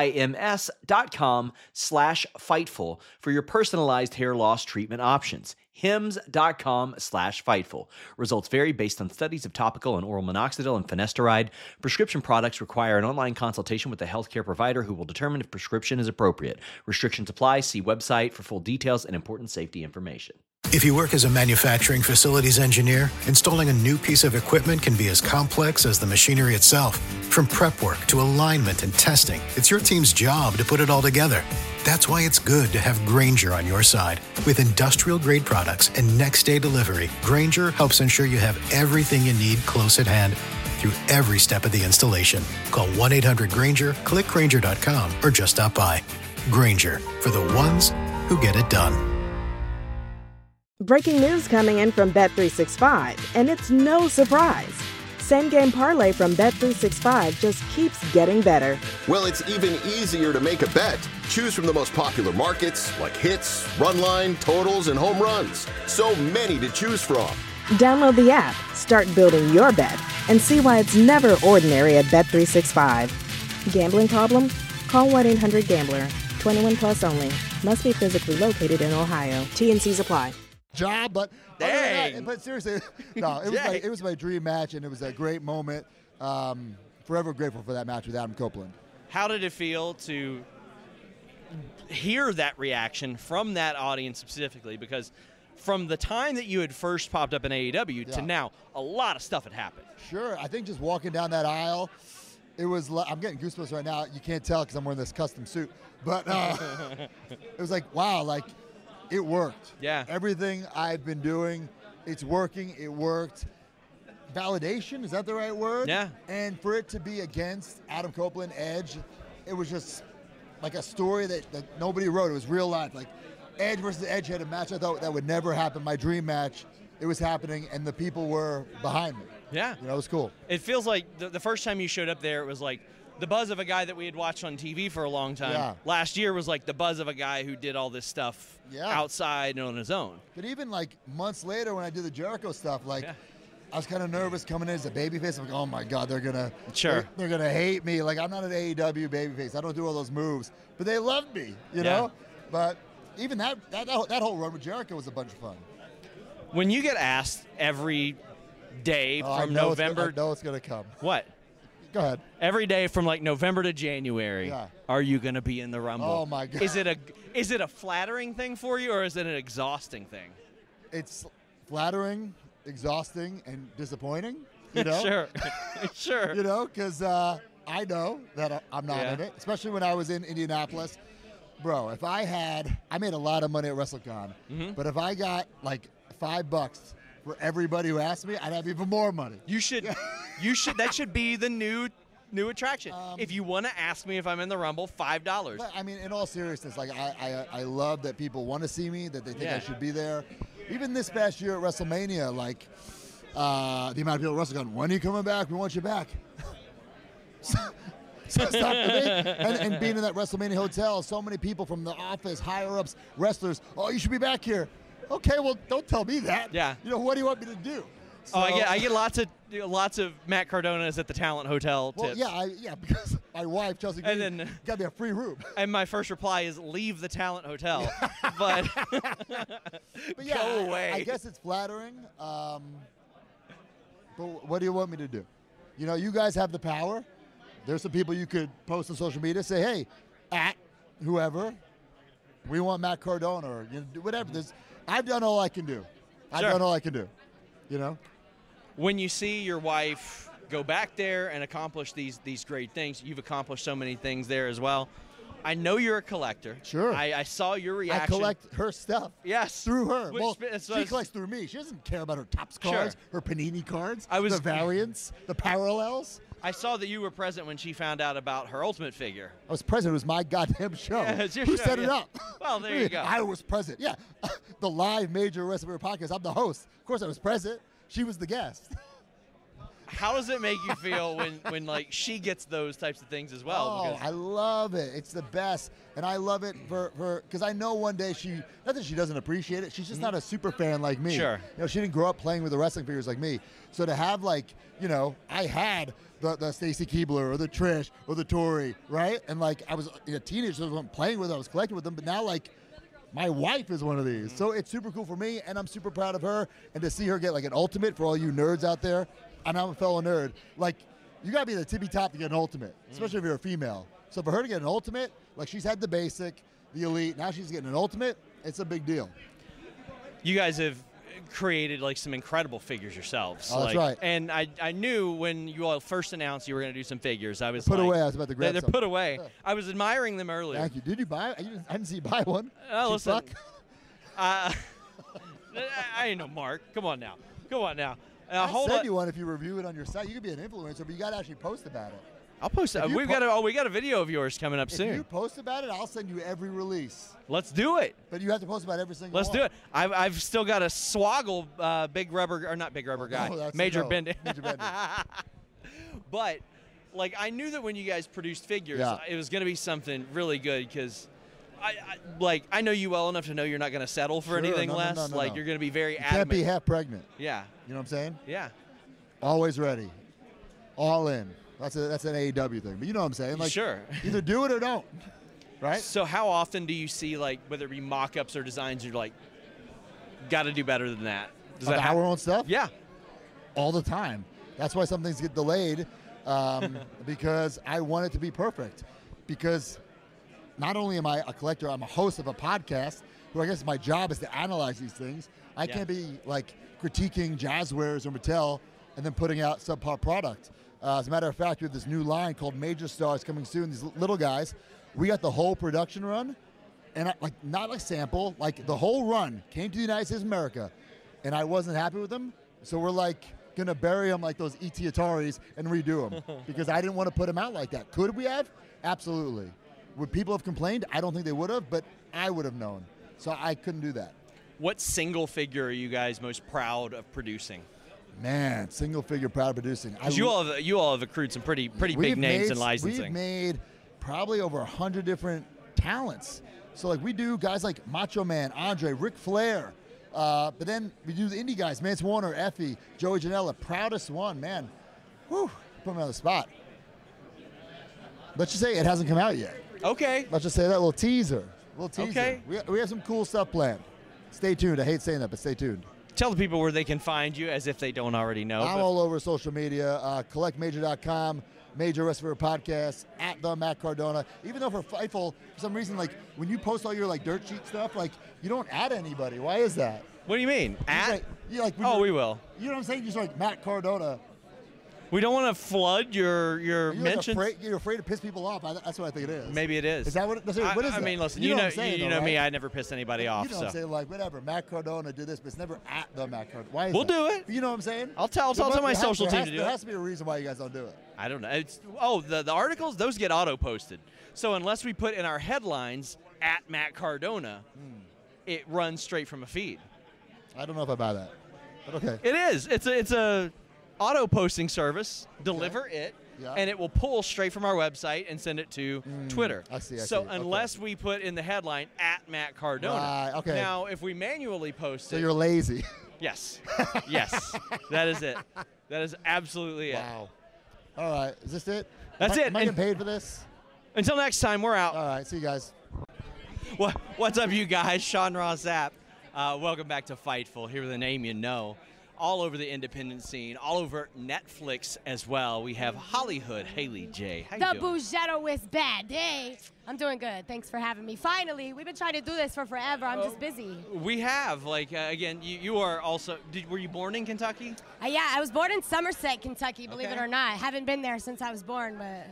HIMS.com/Fightful for your personalized hair loss treatment options. hims.com/Fightful. Results vary based on studies of topical and oral minoxidil and finasteride. Prescription products require an online consultation with a healthcare provider who will determine if prescription is appropriate. Restrictions apply. See website for full details and important safety information. If you work as a manufacturing facilities engineer, installing a new piece of equipment can be as complex as the machinery itself. From prep work to alignment and testing, it's your team's job to put it all together. That's why it's good to have Grainger on your side. With industrial-grade products and next-day delivery, Grainger helps ensure you have everything you need close at hand through every step of the installation. Call 1-800-GRAINGER, click Grainger.com, or just stop by. Grainger, for the ones who get it done. Breaking news coming in from Bet365, and it's no surprise. Same Game Parlay from Bet365 just keeps getting better. Well, it's even easier to make a bet. Choose from the most popular markets like hits, run line, totals, and home runs. So many to choose from. Download the app, start building your bet, and see why it's never ordinary at Bet365. Gambling problem? Call 1-800-GAMBLER. 21 plus only. Must be physically located in Ohio. T&Cs apply. Job, but Dang. but seriously, no, it was my dream match, and it was a great moment. Forever grateful for that match with Adam Copeland. How did it feel to hear that reaction from that audience specifically? Because from the time that you had first popped up in AEW to now, a lot of stuff had happened. Sure, I think just walking down that aisle, it was. I'm getting goosebumps right now. You can't tell because I'm wearing this custom suit, but it was like, wow, like. It worked. Yeah. Everything I've been doing, it's working. It worked. Validation, is that the right word? Yeah. And for it to be against Adam Copeland, Edge, it was just like a story that nobody wrote. It was real life. Like Edge versus Edge had a match I thought that would never happen. My dream match, it was happening, and the people were behind me. Yeah. You know, it was cool. It feels like the first time you showed up there, it was like the buzz of a guy that we had watched on TV for a long time. Yeah. Last year was like the buzz of a guy who did all this stuff outside and on his own. But even like months later when I did the Jericho stuff, like I was kind of nervous coming in as a babyface. I'm like, oh my God, they're gonna hate me. Like I'm not an AEW babyface. I don't do all those moves. But they loved me, you know? But even that whole run with Jericho was a bunch of fun. When you get asked every day from November, I know it's gonna come. What? Go ahead. Every day from like November to January, are you going to be in the Rumble? Oh my God! Is it a flattering thing for you, or is it an exhausting thing? It's flattering, exhausting, and disappointing. You know? Sure, sure. You know, because I know that I'm not in it. Especially when I was in Indianapolis, bro. If I made a lot of money at WrestleCon, but if I got like $5 for everybody who asked me, I'd have even more money. You should. That should be the new attraction. If you want to ask me if I'm in the Rumble, $5. But, I mean, in all seriousness, like I love that people want to see me, that they think I should be there. Even this past year at WrestleMania, like the amount of people at WrestleCon, when are you coming back? We want you back. So stop for me. And being in that WrestleMania hotel, so many people from the office, higher ups, wrestlers. Oh, you should be back here. Okay, well, don't tell me that. Yeah. You know, what do you want me to do? So, I get lots of Matt Cardonas at the Talent Hotel tips. Well, because my wife Chelsea Green got me a free room. And my first reply is leave the Talent Hotel, but yeah, go away. I guess it's flattering. But what do you want me to do? You know, you guys have the power. There's some people you could post on social media, say, hey, at whoever, we want Matt Cardona or whatever. I've done all I can do. I've done all I can do. You know? when you see your wife go back there and accomplish these great things, you've accomplished so many things there as well. I know you're a collector. Sure. I saw your reaction. I collect her stuff. Yes. Through her. Which- Well, so she it's- collects through me. She doesn't care about her Topps cards, her Panini cards, I was- the variants, the parallels. I saw that you were present when she found out about her Ultimate figure. I was present. It was my goddamn show. Yeah, it's your Who show, set it yeah. up? Well, there you go. I was present. Yeah. The live Major Wrestling podcast. I'm the host. Of course I was present. She was the guest. How does it make you feel when like she gets those types of things as well? Oh, I love it. It's the best. And I love it for because I know one day not that she doesn't appreciate it, she's just not a super fan like me. Sure. You know, she didn't grow up playing with the wrestling figures like me. So to have I had the Stacy Keibler or the Trish or the Tori, right? And like I was a teenager, so I wasn't playing with them, I was collecting with them, but now like my wife is one of these. So it's super cool for me, and I'm super proud of her. And to see her get like an ultimate for all you nerds out there, and I'm a fellow nerd, like you gotta be the tippy top to get an ultimate, especially if you're a female. So for her to get an ultimate, like she's had the basic, the elite, now she's getting an ultimate, it's a big deal. You guys have created like some incredible figures yourselves. Oh, that's right. And I knew when you all first announced you were going to do some figures, I was Put like, away, I was about to grab they're some. put away. I was admiring them earlier. Thank you. Did you buy? I didn't see you buy one. Oh, You listen. fuck. I ain't no Mark. Come on now. I'll Hold send on. you one if you review it on your site. You could be an influencer, but you got to actually post about it. I'll post it. If you We got a video of yours coming up If soon. you post about it, I'll send you every release. Let's do it. But you have to post about every single Let's one. do it. I've still got a Swoggle big rubber, or not big rubber guy, No, that's Major no. Bending. Major Bending. But like I knew that when you guys produced figures, Yeah. it was going to be something really good because I know you well enough to know you're not going to settle for Sure, anything no, no, less. no, no, like no. you're going to be very You adamant. can't be half pregnant. Yeah. You know what I'm saying? Yeah. Always ready. All in. That's an AEW thing. But you know what I'm saying? Like, Sure. Either do it or don't. Right? So how often do you see like whether it be mock-ups or designs you're like got to do better than that? Does Of that our own stuff? Yeah. All the time. That's why some things get delayed because I want it to be perfect. Because not only am I a collector, I'm a host of a podcast who I guess my job is to analyze these things. I can't be like critiquing Jazzwares or Mattel and then putting out subpar product. As a matter of fact, we have this new line called Major Stars coming soon. These little guys, we got the whole production run, and not like sample, like the whole run came to the United States of America, and I wasn't happy with them. So we're like gonna bury them like those ET Ataris and redo them because I didn't want to put them out like that. Could we have? Absolutely. Would people have complained? I don't think they would have, but I would have known. So I couldn't do that. What single figure are you guys most proud of producing? Man, single figure proud of producing. Because you all have accrued some pretty big names in licensing. We've made probably over 100 different talents. So like we do guys like Macho Man, Andre, Ric Flair, but then we do the indie guys, Mance Warner, Effie, Joey Janela. Proudest one, man. Whew, put me on the spot. Let's just say it hasn't come out yet. Okay. Let's just say that little teaser. Okay. We have some cool stuff planned. Stay tuned. I hate saying that, but stay tuned. Tell the people where they can find you as if they don't already know. I'm all over social media. CollectMajor.com, Major Wrestling Podcast, at the Matt Cardona. Even though for Fightful, for some reason, like when you post all your like dirt sheet stuff, like you don't add anybody. Why is that? What do you mean? At? We will. You know what I'm saying? Just like Matt Cardona. We don't want to flood your You're mentions. You're afraid to piss people off. That's what I think it is. Maybe it is. Is that what it is? What is I that? mean, listen, you know, you what I'm saying, though, me. right? I never piss anybody off. You know so. what I'm saying? Like, whatever. Matt Cardona did this, but it's never at the Matt Cardona. Why is We'll that? do it. You know what I'm saying? I'll tell my social team to do There it. has to be a reason why you guys don't do it. I don't know. The articles, those get auto-posted. So unless we put in our headlines at Matt Cardona, it runs straight from a feed. I don't know if I buy that, but okay. It is. It's a auto-posting service. Deliver it. Yeah. And it will pull straight from our website and send it to Twitter. I see. So Okay. unless we put in the headline at Matt Cardona. Right, okay. Now, if we manually post So it. you're lazy. Yes. Yes. That is it. That is absolutely it. Wow. All right. Is this it? That's Am it. Am I getting paid for this? Until next time, we're out. All right. See you guys. What's up, you guys? Sean Ross Sapp. Welcome back to Fightful, here with a name you know. all over the independent scene, all over Netflix as well. We have Hollywood Haley J. How you The doing? Bougetto is bad. Hey, I'm doing good. Thanks for having me. Finally, we've been trying to do this for forever. I'm just busy. We have, again, you are also, were you born in Kentucky? Yeah, I was born in Somerset, Kentucky, believe Okay. it or not. Haven't been there since I was born, but...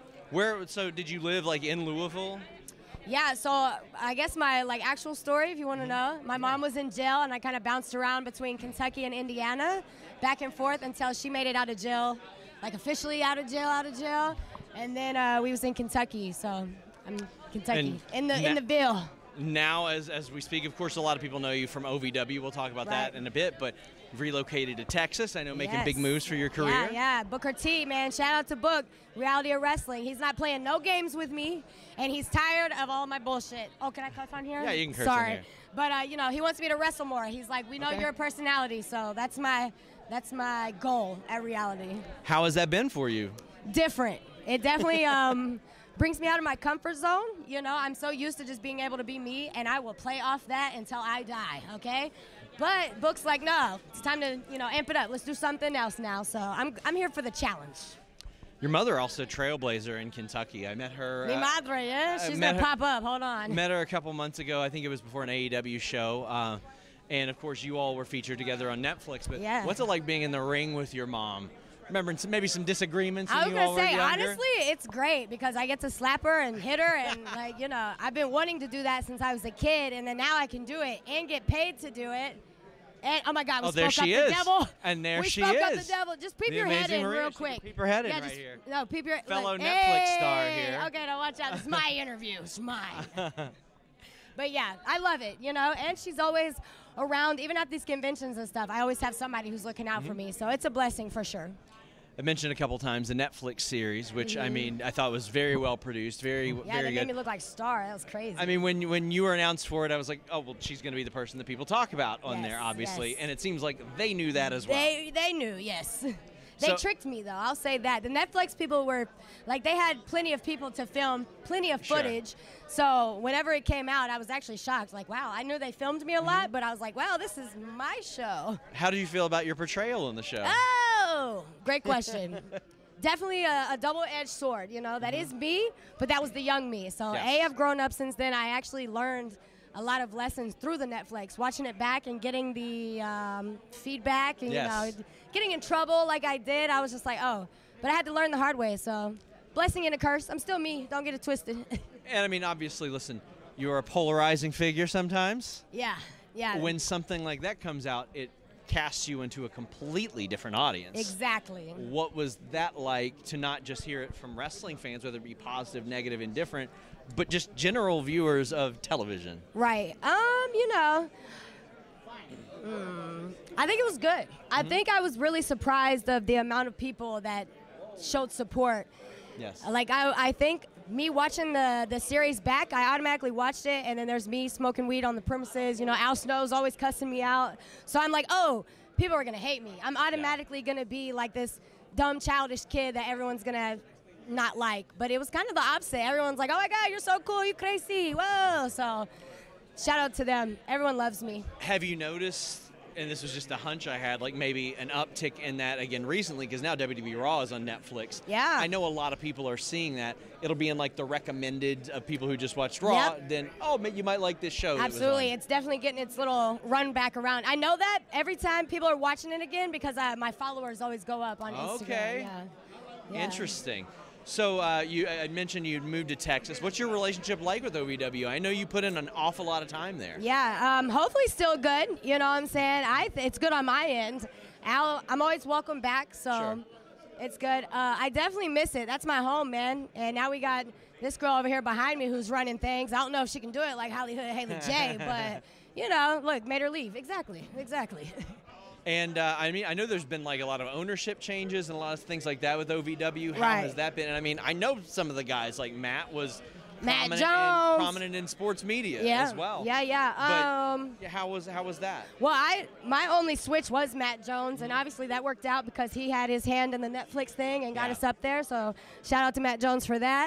So did you live, in Louisville? Yeah, so I guess my actual story, if you want to know, my mom was in jail, and I kind of bounced around between Kentucky and Indiana, back and forth until she made it out of jail, officially out of jail, and then we was in Kentucky, so I'm Kentucky in the Ville. Now, as we speak, of course, a lot of people know you from OVW. We'll talk about that in a bit, but relocated to Texas. I know making big moves for your career. Yeah. Booker T, man. Shout out to Book, Reality of Wrestling. He's not playing no games with me, and he's tired of all my bullshit. Oh, can I cuss on here? Yeah, you can curse Sorry. on here. But, he wants me to wrestle more. He's like, we know you're a personality, so that's my goal at Reality. How has that been for you? Different. It definitely brings me out of my comfort zone. I'm so used to just being able to be me, and I will play off that until I die, okay? But Book's like, no, it's time to, amp it up. Let's do something else now. So I'm here for the challenge. Your mother also trailblazer in Kentucky. I met her. Mi madre, yeah? She's going to pop up. Hold on. Met her a couple months ago. I think it was before an AEW show. And, of course, you all were featured together on Netflix. But what's it like being in the ring with your mom? Remembering maybe some disagreements when you all were younger? Honestly, it's great because I get to slap her and hit her. And, I've been wanting to do that since I was a kid. And then now I can do it and get paid to do it. And, oh, my God, we spoke up the devil. And there she is. We spoke up the devil. Just peep your head in real quick. Peep her head in right here. No, peep your fellow Netflix star hey, here. Okay, now watch out. This is my interview. It's mine. But, yeah, I love it, And she's always around, even at these conventions and stuff. I always have somebody who's looking out for me. So it's a blessing for sure. I mentioned a couple times the Netflix series, which I thought was very well produced, very they good. made me look like Star. That was crazy. I mean, when you were announced for it, I was like, oh well, she's going to be the person that people talk about on there, obviously. Yes. And it seems like they knew that as well. They knew, yes. They tricked me, though. I'll say that. The Netflix people were, they had plenty of people to film, plenty of footage. Sure. So whenever it came out, I was actually shocked. Wow, I knew they filmed me a lot, but I was like, wow, this is my show. How do you feel about your portrayal in the show? Oh, great question. Definitely a double-edged sword, That is me, but that was the young me. So, I've grown up since then. I actually learned a lot of lessons through the Netflix, watching it back and getting the feedback and, getting in trouble like I did. I was just like, oh. But I had to learn the hard way, so blessing and a curse. I'm still me. Don't get it twisted. And, I mean, obviously, listen, you're a polarizing figure sometimes. Yeah. When something like that comes out, it casts you into a completely different audience. Exactly. What was that like to not just hear it from wrestling fans, whether it be positive, negative, indifferent, but just general viewers of television? Right. I think it was good. I think I was really surprised of the amount of people that showed support. Yes. I think me watching the series back, I automatically watched it, and then there's me smoking weed on the premises. Al Snow's always cussing me out. So I'm like, oh, people are going to hate me. I'm automatically going to be like this dumb, childish kid that everyone's going to not like. But it was kind of the opposite. Everyone's like, oh, my God, you're so cool. You crazy. Whoa. So shout out to them. Everyone loves me. Have you noticed, and this was just a hunch I had, maybe an uptick in that again recently, because now WWE Raw is on Netflix. Yeah. I know a lot of people are seeing that. It'll be in the recommended of people who just watched Raw. Yep. Then, you might like this show. Absolutely. It's definitely getting its little run back around. I know that every time people are watching it again because my followers always go up on Instagram. Okay. Yeah. Interesting. So you mentioned you moved to Texas. What's your relationship like with OVW? I know you put in an awful lot of time there. Yeah, hopefully still good. You know what I'm saying? It's good on my end. I'm always welcome back, so it's good. I definitely miss it. That's my home, man. And now we got this girl over here behind me who's running things. I don't know if she can do it like Hollywood Haley J, but, look, made her leave. Exactly. And, I know there's been, a lot of ownership changes and a lot of things like that with OVW. How has that been? And, I know some of the guys, like Matt was prominent in sports media as well. Yeah. But how was that? Well, my only switch was Matt Jones, and obviously that worked out because he had his hand in the Netflix thing and got us up there. So shout out to Matt Jones for that.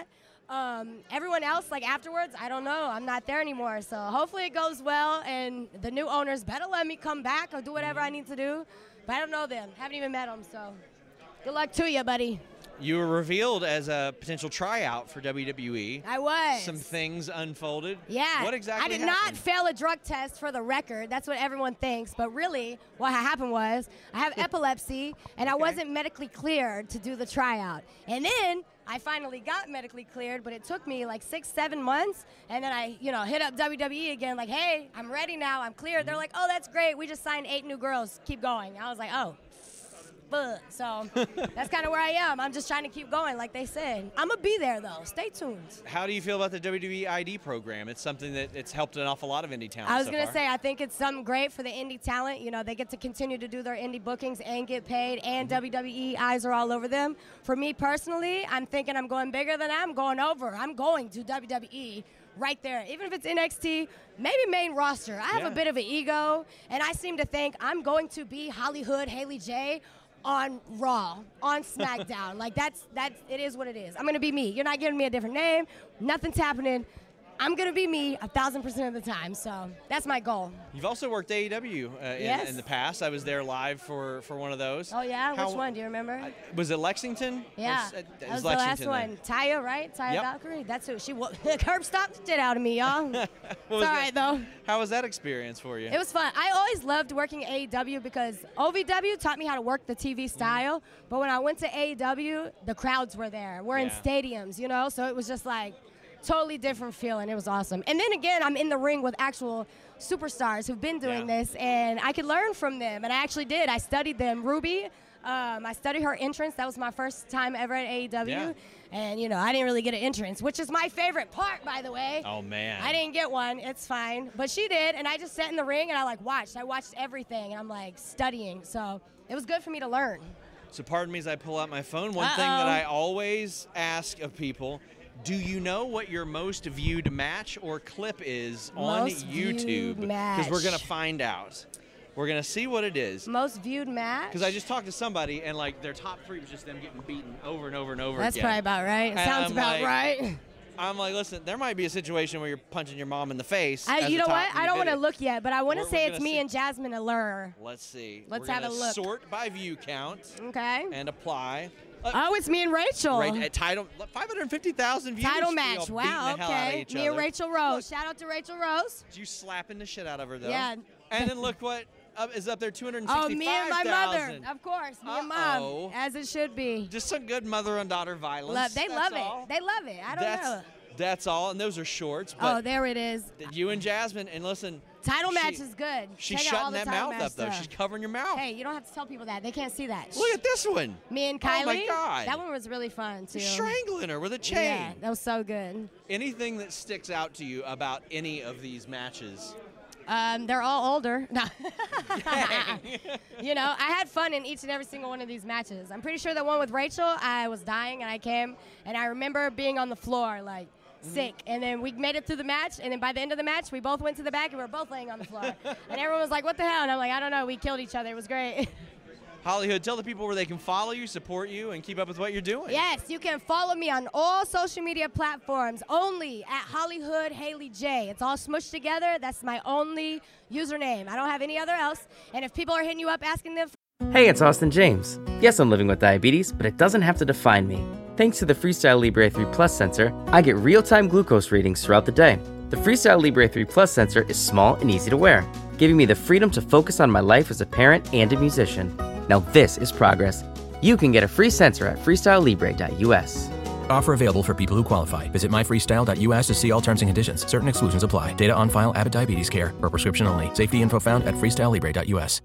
Everyone else, like afterwards, I don't know. I'm not there anymore. So hopefully it goes well, and the new owners better let me come back or do whatever I need to do. But I don't know them. Haven't even met them. So good luck to you, buddy. You were revealed as a potential tryout for WWE. I was. Some things unfolded. Yeah. What exactly I did happened? not fail a drug test, for the record. That's what everyone thinks. But really, what happened was I have epilepsy, and I wasn't medically cleared to do the tryout. And then I finally got medically cleared, but it took me like 6-7 months. And then I, hit up WWE again, like, hey, I'm ready now. I'm cleared. They're like, oh, that's great. We just signed 8 new girls. Keep going. I was like, oh. So that's kind of where I am. I'm just trying to keep going, like they said. I'm going to be there, though. Stay tuned. How do you feel about the WWE ID program? It's something that it's helped an awful lot of indie talent. I was going to say, I think it's something great for the indie talent. They get to continue to do their indie bookings and get paid, and WWE eyes are all over them. For me personally, I'm thinking I'm going bigger than I'm going over. I'm going to WWE. Right there, even if it's NXT, maybe main roster. I have a bit of an ego, and I seem to think I'm going to be Hollywood Haley J on Raw, on SmackDown. Like it is what it is. I'm gonna be me. You're not giving me a different name. Nothing's happening. I'm gonna be me 1,000% of the time. So that's my goal. You've also worked AEW in the past. I was there live for one of one. Oh yeah, which one? Do you remember? Was it Lexington? Yeah, that was the last one. Taya, right? Taya Valkyrie. That's who she was. Curb stomped the shit out of me, y'all. It's all right though. How was that experience for you? It was fun. I always loved working at AEW because OVW taught me how to work the TV style. But when I went to AEW, the crowds were there. We're in stadiums, so it was just like totally different feeling. It was awesome. And then again, I'm in the ring with actual superstars who've been doing this, and I could learn from them. And I actually did. I studied them. Ruby, I studied her entrance. That was my first time ever at AEW. Yeah. And, I didn't really get an entrance, which is my favorite part, by the way. Oh, man. I didn't get one. It's fine. But she did, and I just sat in the ring, and I watched. I watched everything, and I'm studying. So it was good for me to learn. So pardon me as I pull out my phone. One thing that I always ask of people, do you know what your most viewed match or clip is on YouTube? Because we're going to find out. We're going to see what it is. Most viewed match? Because I just talked to somebody, and their top 3 was just them getting beaten over and over and over That's again. That's probably about right. Sounds about right. I'm like, listen, there might be a situation where you're punching your mom in the face. You know what? I don't want to look yet, but I want to say it's me and Jasmine Allure. Let's see. Let's have a look. Sort by view count. Okay. And apply. It's me and Rachel. Right, title 550,000 views. Title match. Wow. Okay. Me and Rachel Rose. Shout out to Rachel Rose. You slapping the shit out of her though. Yeah. And then look what is up there, 265,000. Oh, me and my mother. Of course, me and mom, as it should be. Just some good mother and daughter violence. They love it. They love it. I don't know. That's all, and those are shorts. But there it is. You and Jasmine, and listen. Title match is good. She's shutting that mouth up, though. She's covering your mouth. Hey, you don't have to tell people that. They can't see that. Look at this one. Me and Kylie. Oh, my God. That one was really fun, too. You're strangling her with a chain. Yeah, that was so good. Anything that sticks out to you about any of these matches? They're all older. No. I had fun in each and every single one of these matches. I'm pretty sure the one with Rachel, I was dying, and I came, and I remember being on the floor, sick, and then we made it through the match, and then by the end of the match, we both went to the back, and we were both laying on the floor. And everyone was like, what the hell? And I'm like, I don't know. We killed each other. It was great. Hollywood, tell the people where they can follow you, support you, and keep up with what you're doing. Yes, you can follow me on all social media platforms, only at Hollywood Haley J. It's all smushed together. That's my only username. I don't have any other else. And if people are hitting you up asking them... Hey, it's Austin James. Yes, I'm living with diabetes, but it doesn't have to define me. Thanks to the FreeStyle Libre 3 Plus sensor, I get real-time glucose readings throughout the day. The FreeStyle Libre 3 Plus sensor is small and easy to wear, giving me the freedom to focus on my life as a parent and a musician. Now this is progress. You can get a free sensor at freestylelibre.us. Offer available for people who qualify. Visit myfreestyle.us to see all terms and conditions. Certain exclusions apply. Data on file, Abbott Diabetes Care. For prescription only. Safety info found at freestylelibre.us.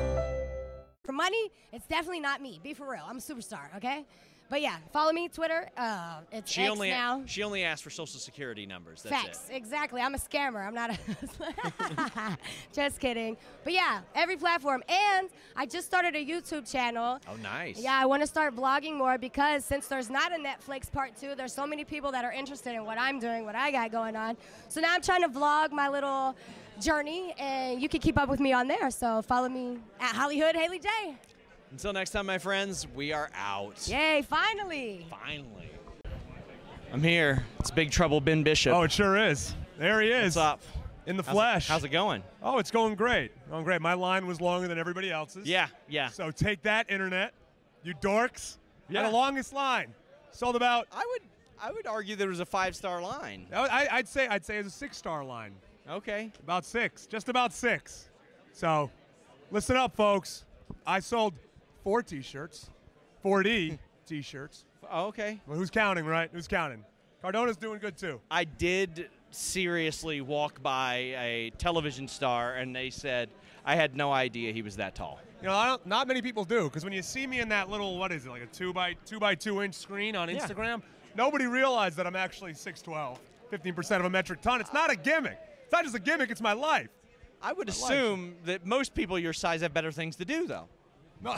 For money, it's definitely not me. Be for real. I'm a superstar, okay? But yeah, follow me, Twitter. It's X now. She only asked for social security numbers. That's Facts, exactly. I'm a scammer. I'm not a... Just kidding. But yeah, every platform. And I just started a YouTube channel. Oh, nice. Yeah, I want to start vlogging more because since there's not a Netflix part 2, there's so many people that are interested in what I'm doing, what I got going on. So now I'm trying to vlog my little journey, and you can keep up with me on there. So follow me at Hollywood Haley J. Until next time, my friends, we are out. Yay, finally. Finally. I'm here. It's Big Trouble Ben Bishop. Oh, it sure is. There he is. What's up? In the flesh. How's it going? Oh, it's going great. Going great. My line was longer than everybody else's. Yeah. So take that, internet. You dorks. Yeah. Had the longest line. Sold about. I would argue there was a 5-star line. I'd say it's a 6-star line. Okay. About 6. Just about 6. So, listen up, folks. I sold 4 T-shirts. 4D T-shirts. Oh, okay. Well, who's counting, right? Who's counting? Cardona's doing good, too. I did seriously walk by a television star, and they said I had no idea he was that tall. You know, not many people do, because when you see me in that little, what is it, like a 2 by 2 inch screen on Instagram, nobody realized that I'm actually 6'12", 15% of a metric ton. It's not a gimmick. It's not just a gimmick, it's my life. I would assume that most people your size have better things to do, though. No.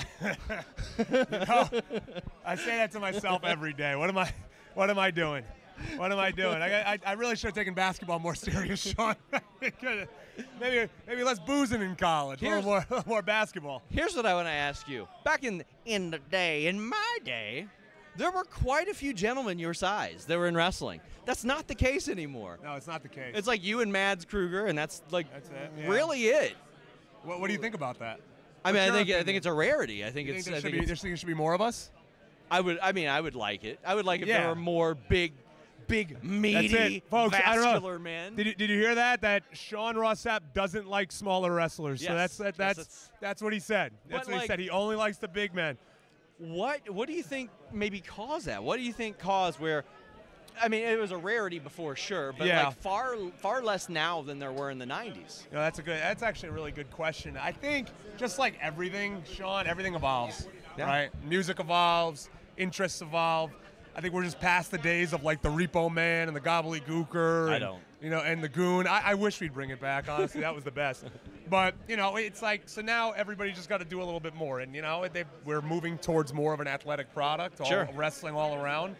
I say that to myself every day. What am I doing? What am I doing? I really should have taken basketball more serious, Sean. maybe less boozing in college. A little more basketball. Here's what I want to ask you. Back in my day, there were quite a few gentlemen your size that were in wrestling. That's not the case anymore. No, it's not the case. It's like you and Mads Kruger, and that's it, yeah. really it. What do you think about that? I think it's a rarity. I think there should be more of us. I would like it. I would like if there were more big, meaty, that's it. Folks, vascular I don't know. men. Did you hear that? That Sean Ross Sapp doesn't like smaller wrestlers. Yes. So that's what he said. That's what he said. He only likes the big men. What do you think maybe caused that? What do you think caused where? I mean, it was a rarity before, sure, but like far less now than there were in the 90s. You know, that's actually a really good question. I think just like everything, Sean, everything evolves, right? Music evolves, interests evolve. I think we're just past the days of like the Repo Man and the Gobbledygooker. And the Goon. I wish we'd bring it back, honestly. That was the best. But, it's like, so now everybody just got to do a little bit more. And, we're moving towards more of an athletic product, wrestling all around.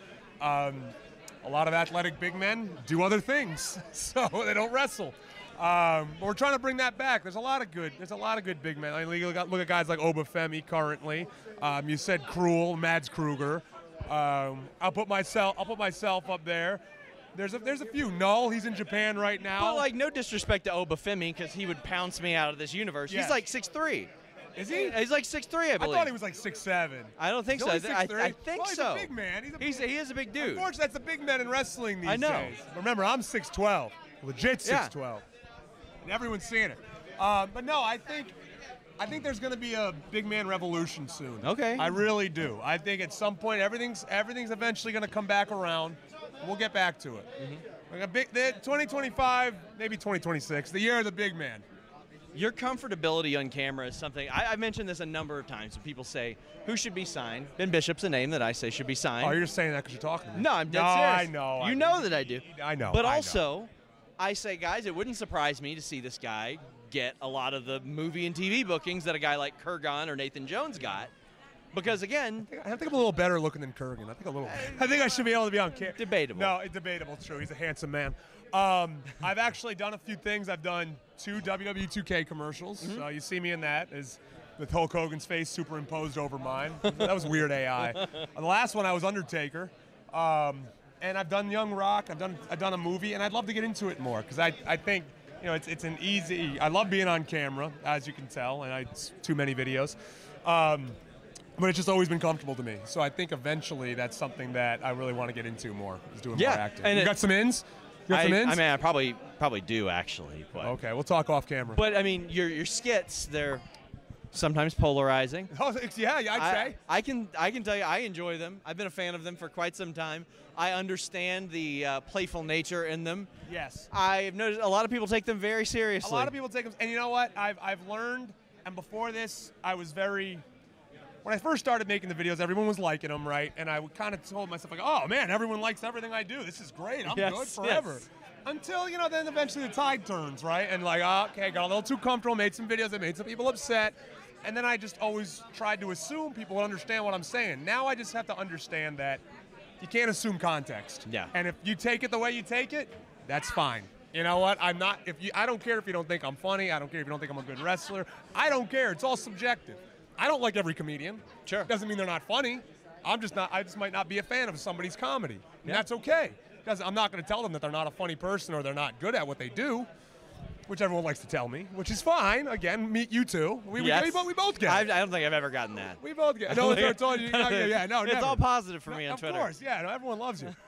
A lot of athletic big men do other things, so they don't wrestle. But we're trying to bring that back. There's a lot of good big men. I mean, look at guys like Obafemi currently. You said Cruel, Mads Kruger. I'll put myself up there. There's a few. Null, he's in Japan right now. But no disrespect to Obafemi, because he would pounce me out of this universe. Yes. He's like 6'3". Is he? He's like 6'3", I believe. I thought he was like 6'7". I don't think so. I think so. He's a big man. He is a big dude. Unfortunately, that's the big men in wrestling these I know. days. Remember, I'm 6'12", legit 6'12", and everyone's seeing it. But no, I think there's going to be a big man revolution soon. Okay. I really do. I think at some point everything's eventually going to come back around. We'll get back to it. Mm-hmm. 2025, maybe 2026, the year of the big man. Your comfortability on camera is something, I've mentioned this a number of times when people say, who should be signed? Ben Bishop's a name that I say should be signed. Oh, you're just saying that because you're talking to me. No, I'm dead serious. I know. You know that I do. I know. But also, I say, guys, it wouldn't surprise me to see this guy get a lot of the movie and TV bookings that a guy like Kurgan or Nathan Jones got. Because, again, I think I'm a little better looking than Kurgan. I think I should be able to be on camera. Debatable. No, it's debatable. It's true. He's a handsome man. I've actually done a few things. I've done 2 WWE 2K commercials. Mm-hmm. So you see me in that with Hulk Hogan's face superimposed over mine. That was weird AI. The last one I was Undertaker. And I've done Young Rock. I've done a movie, and I'd love to get into it more because I think it's an easy. I love being on camera, as you can tell, and it's too many videos. But it's just always been comfortable to me. So I think eventually that's something that I really want to get into more, is doing more acting. And you got some ins? I mean, I probably do, actually. But. Okay, we'll talk off camera. But, I mean, your skits, they're sometimes polarizing. Oh, yeah, I'd say. I can tell you I enjoy them. I've been a fan of them for quite some time. I understand the playful nature in them. Yes. I've noticed a lot of people take them very seriously. A lot of people take them, and you know what? I've learned, and before this, I was very... When I first started making the videos, everyone was liking them, right? And I kind of told myself, like, oh, man, everyone likes everything I do. This is great. I'm good forever. Yes. Until, then eventually the tide turns, right? And like, okay, got a little too comfortable, made some videos that made some people upset. And then I just always tried to assume people would understand what I'm saying. Now I just have to understand that you can't assume context. Yeah. And if you take it the way you take it, that's fine. You know what? I don't care if you don't think I'm funny. I don't care if you don't think I'm a good wrestler. I don't care. It's all subjective. I don't like every comedian. Sure. Doesn't mean they're not funny. I just might not be a fan of somebody's comedy. And that's okay. Because I'm not going to tell them that they're not a funny person or they're not good at what they do, which everyone likes to tell me, which is fine. Again, meet you two. We both get it. I don't think I've ever gotten that. We both get it. No, it's all, no, it's never. all positive for me on Twitter. Of course, yeah. No, everyone loves you.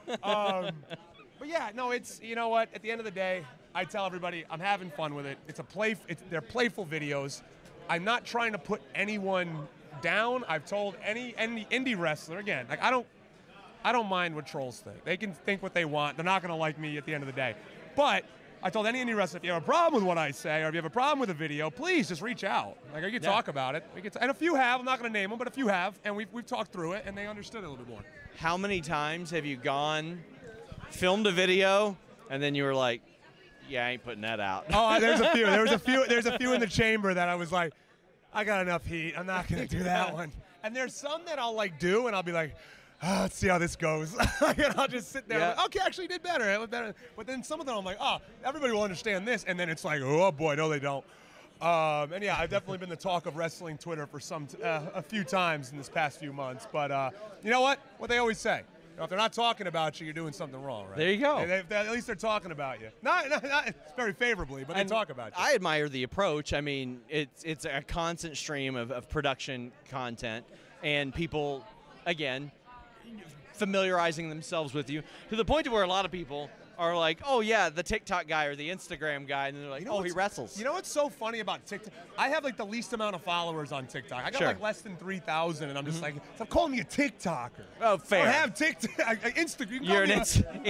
But yeah, no, it's, you know what? At the end of the day, I tell everybody I'm having fun with it. They're playful videos. I'm not trying to put anyone down. I've told any indie wrestler, again, like I don't mind what trolls think. They can think what they want. They're not going to like me at the end of the day. But I told any indie wrestler, if you have a problem with what I say or if you have a problem with a video, please just reach out. Like, I can talk about it. And a few have. I'm not going to name them, but a few have. And we've talked through it, and they understood it a little bit more. How many times have you filmed a video, and then you were like, yeah, I ain't putting that out? Oh, there's a few. There's a few in the chamber that I was like, I got enough heat. I'm not going to do that one. And there's some that I'll do, and I'll be like, let's see how this goes. And I'll just sit there. Yeah. Like, okay, actually did better. It was better. But then some of them I'm like, oh, everybody will understand this. And then it's like, oh boy, no, they don't. And yeah, I've definitely been the talk of wrestling Twitter for a few times in this past few months. But you know what? What they always say. You know, if they're not talking about you, you're doing something wrong, right? There you go. At least they're talking about you. Not very favorably, but they talk about you. I admire the approach. I mean, it's a constant stream of production content and people, again, familiarizing themselves with you to the point to where a lot of people are like, oh yeah, the TikTok guy or the Instagram guy, and they're like, he wrestles. You know what's so funny about TikTok? I have the least amount of followers on TikTok. I got less than 3,000, and I'm just like, stop calling me a TikToker. Oh, fair. I have TikTok, Instagram. You're an Instagrammer?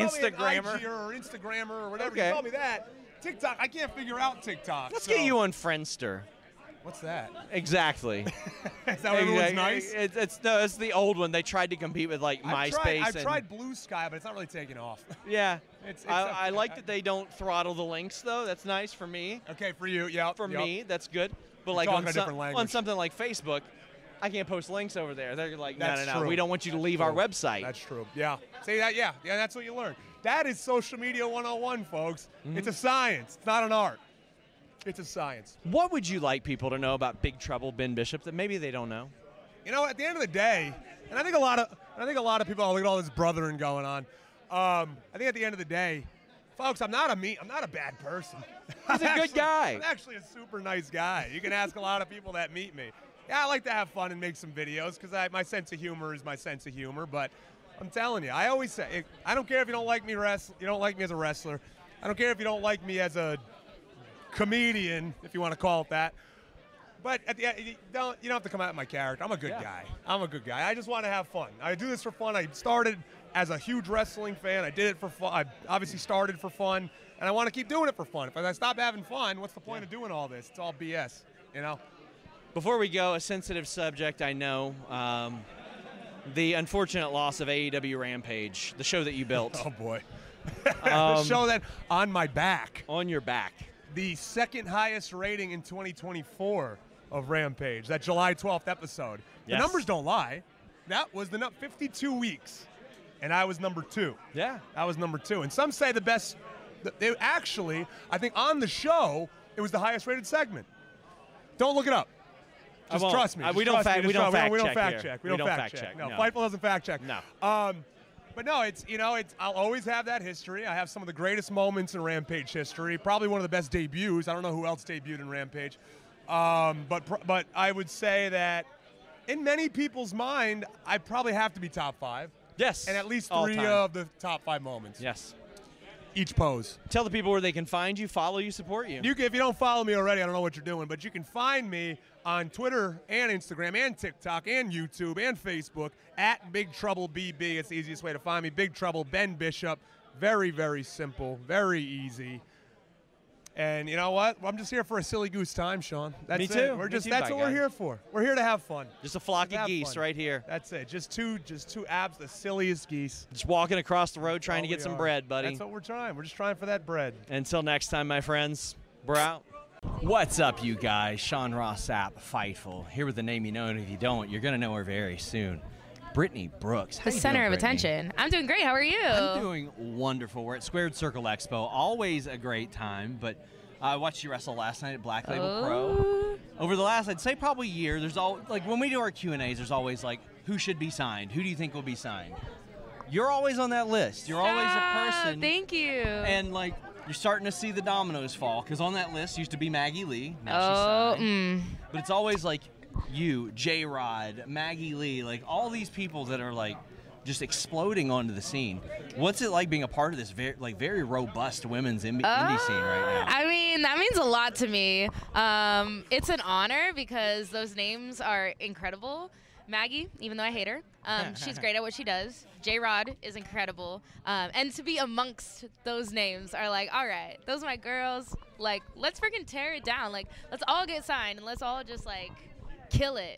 Or Instagrammer or whatever. You call me that. TikTok, I can't figure out TikTok. Let's get you on Friendster. What's that? Exactly. Is that everyone's nice? It's the old one. They tried to compete with MySpace. I've tried Blue Sky, but it's not really taking off. Yeah. I like that they don't throttle the links, though. That's nice for me. Okay, for you, yeah. For me, that's good. But on something like Facebook, I can't post links over there. They're like, no. We don't want you to leave our website. That's true. Yeah. See that? Yeah. Yeah, that's what you learn. That is social media 101, folks. It's a science. It's not an art. It's a science. What would you like people to know about Big Trouble Ben Bishop that maybe they don't know? You know, at the end of the day, and I think a lot of people look at all this brothering going on. I think at the end of the day, folks, I'm not a bad person. He's a good guy. I'm actually a super nice guy. You can ask a lot of people that meet me. Yeah, I like to have fun and make some videos because my sense of humor is my sense of humor. But I'm telling you, I always say, I don't care if you don't like me you don't like me as a wrestler. I don't care if you don't like me as a comedian, if you want to call it that. But at the end, you don't have to come out of my character. I'm a good guy. I'm a good guy. I just want to have fun. I do this for fun. I started as a huge wrestling fan. I did it for fun. I obviously started for fun, and I want to keep doing it for fun. If I stop having fun, what's the point of doing all this? It's all BS, you know? Before we go, a sensitive subject, I know. The unfortunate loss of AEW Rampage, the show that you built. Oh, boy. The show that on my back. On your back. The second highest rating in 2024 of Rampage, that July 12th episode. Yes. The numbers don't lie. That was 52 weeks, and I was number 2. Yeah. I was number 2. And some say the best, they actually, I think on the show, it was the highest rated segment. Don't look it up. Just trust me. We don't fact check. We don't fact check. check. No, Fightful doesn't fact check. No. But no, I'll always have that history. I have some of the greatest moments in Rampage history. Probably one of the best debuts. I don't know who else debuted in Rampage. But I would say that in many people's mind, I probably have to be top 5. Yes. And at least 3 of the top 5 moments. Yes. Each pose. Tell the people where they can find you, follow you, support you. If you don't follow me already, I don't know what you're doing, but you can find me on Twitter and Instagram and TikTok and YouTube and Facebook at Big Trouble BB. It's the easiest way to find me. Big Trouble Ben Bishop. Very, very simple. Very easy. And you know what? I'm just here for a silly goose time, Sean. That's Me too. It. That's what we're here for. We're here to have fun. Just a flock of geese right here. That's it. Just two abs, the silliest geese. Just walking across the road trying to get some bread, buddy. That's what we're trying. We're just trying for that bread. Until next time, my friends, we're out. What's up, you guys? Sean Ross Sapp, Fightful. Here with the name you know, and if you don't, you're going to know her very soon. Brittany Brooks. The center of attention. I'm doing great. How are you? I'm doing wonderful. We're at Squared Circle Expo. Always a great time, but I watched you wrestle last night at Black Label Pro. Over the last, I'd say probably year, there's all like when we do our Q&As, there's always like, who should be signed? Who do you think will be signed? you're always on that list. You're always a person. Thank you. And like you're starting to see the dominoes fall because on that list used to be Maggie Lee. Now she's signed. But it's always like you, J-Rod, Maggie Lee, like all these people that are like just exploding onto the scene. What's it like being a part of this very robust women's indie scene right now? I mean, that means a lot to me. It's an honor because those names are incredible. Maggie, even though I hate her, she's great at what she does. J-Rod is incredible. And to be amongst those names are like, all right, those are my girls. Like, let's freaking tear it down. Like, let's all get signed and let's all just like kill it.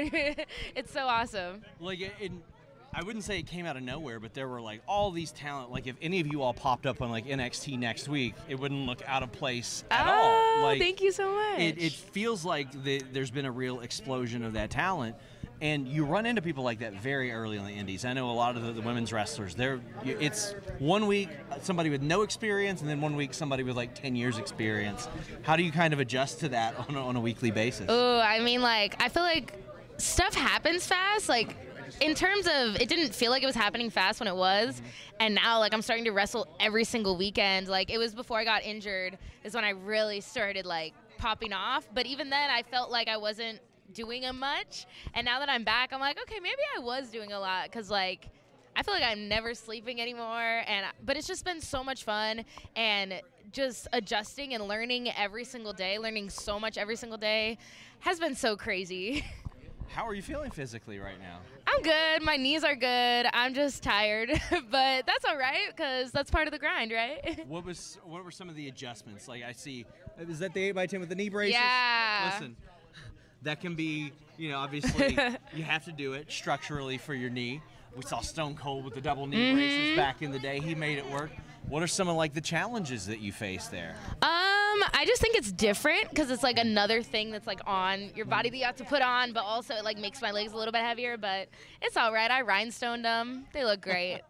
It's so awesome. Like, I wouldn't say it came out of nowhere, but there were like all these talent. Like if any of you all popped up on like NXT next week, it wouldn't look out of place at all. Like, thank you so much. It feels like there's been a real explosion of that talent, and you run into people like that very early in the indies. I know a lot of the women's wrestlers. It's 1 week somebody with no experience, and then 1 week somebody with like 10 years experience. How do you kind of adjust to that on a weekly basis? Oh, I mean, like I feel like stuff happens fast. Like, in terms of, it didn't feel like it was happening fast when it was, and now like I'm starting to wrestle every single weekend. Like it was before I got injured is when I really started like popping off. But even then, I felt like I wasn't doing much. And now that I'm back, I'm like, okay, maybe I was doing a lot because like I feel like I'm never sleeping anymore. But it's just been so much fun and just adjusting and learning every single day, learning so much every single day has been so crazy. How are you feeling physically right now? I'm good. My knees are good. I'm just tired, but that's all right because that's part of the grind, right? What were some of the adjustments? Like I see, is that the 8x10 with the knee braces? Yeah. Listen, that can be, obviously you have to do it structurally for your knee. We saw Stone Cold with the double knee braces back in the day. He made it work. What are some of like the challenges that you face there? I just think it's different because it's like another thing that's like on your body that you have to put on, but also it like makes my legs a little bit heavier, but it's all right. I rhinestoned them. They look great.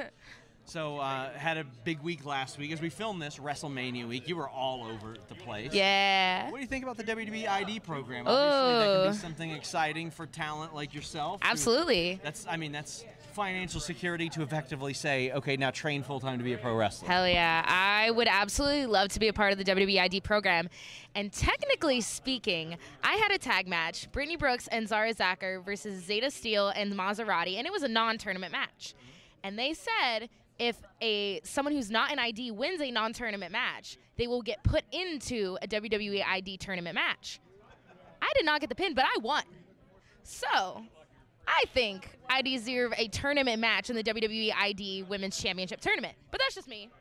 So had a big week last week. As we filmed this, WrestleMania week, you were all over the place. Yeah. What do you think about the WWE ID program? Obviously, that can be something exciting for talent like yourself. Absolutely. That's financial security to effectively say, okay, now train full-time to be a pro wrestler. Hell yeah. I would absolutely love to be a part of the WWE ID program. And technically speaking, I had a tag match, Brittany Brooks and Zara Zacher versus Zeta Steele and Maserati, and it was a non-tournament match. And they said if someone who's not an ID wins a non-tournament match, they will get put into a WWE ID tournament match. I did not get the pin, but I won. So I think I deserve a tournament match in the WWE ID Women's Championship Tournament. But that's just me.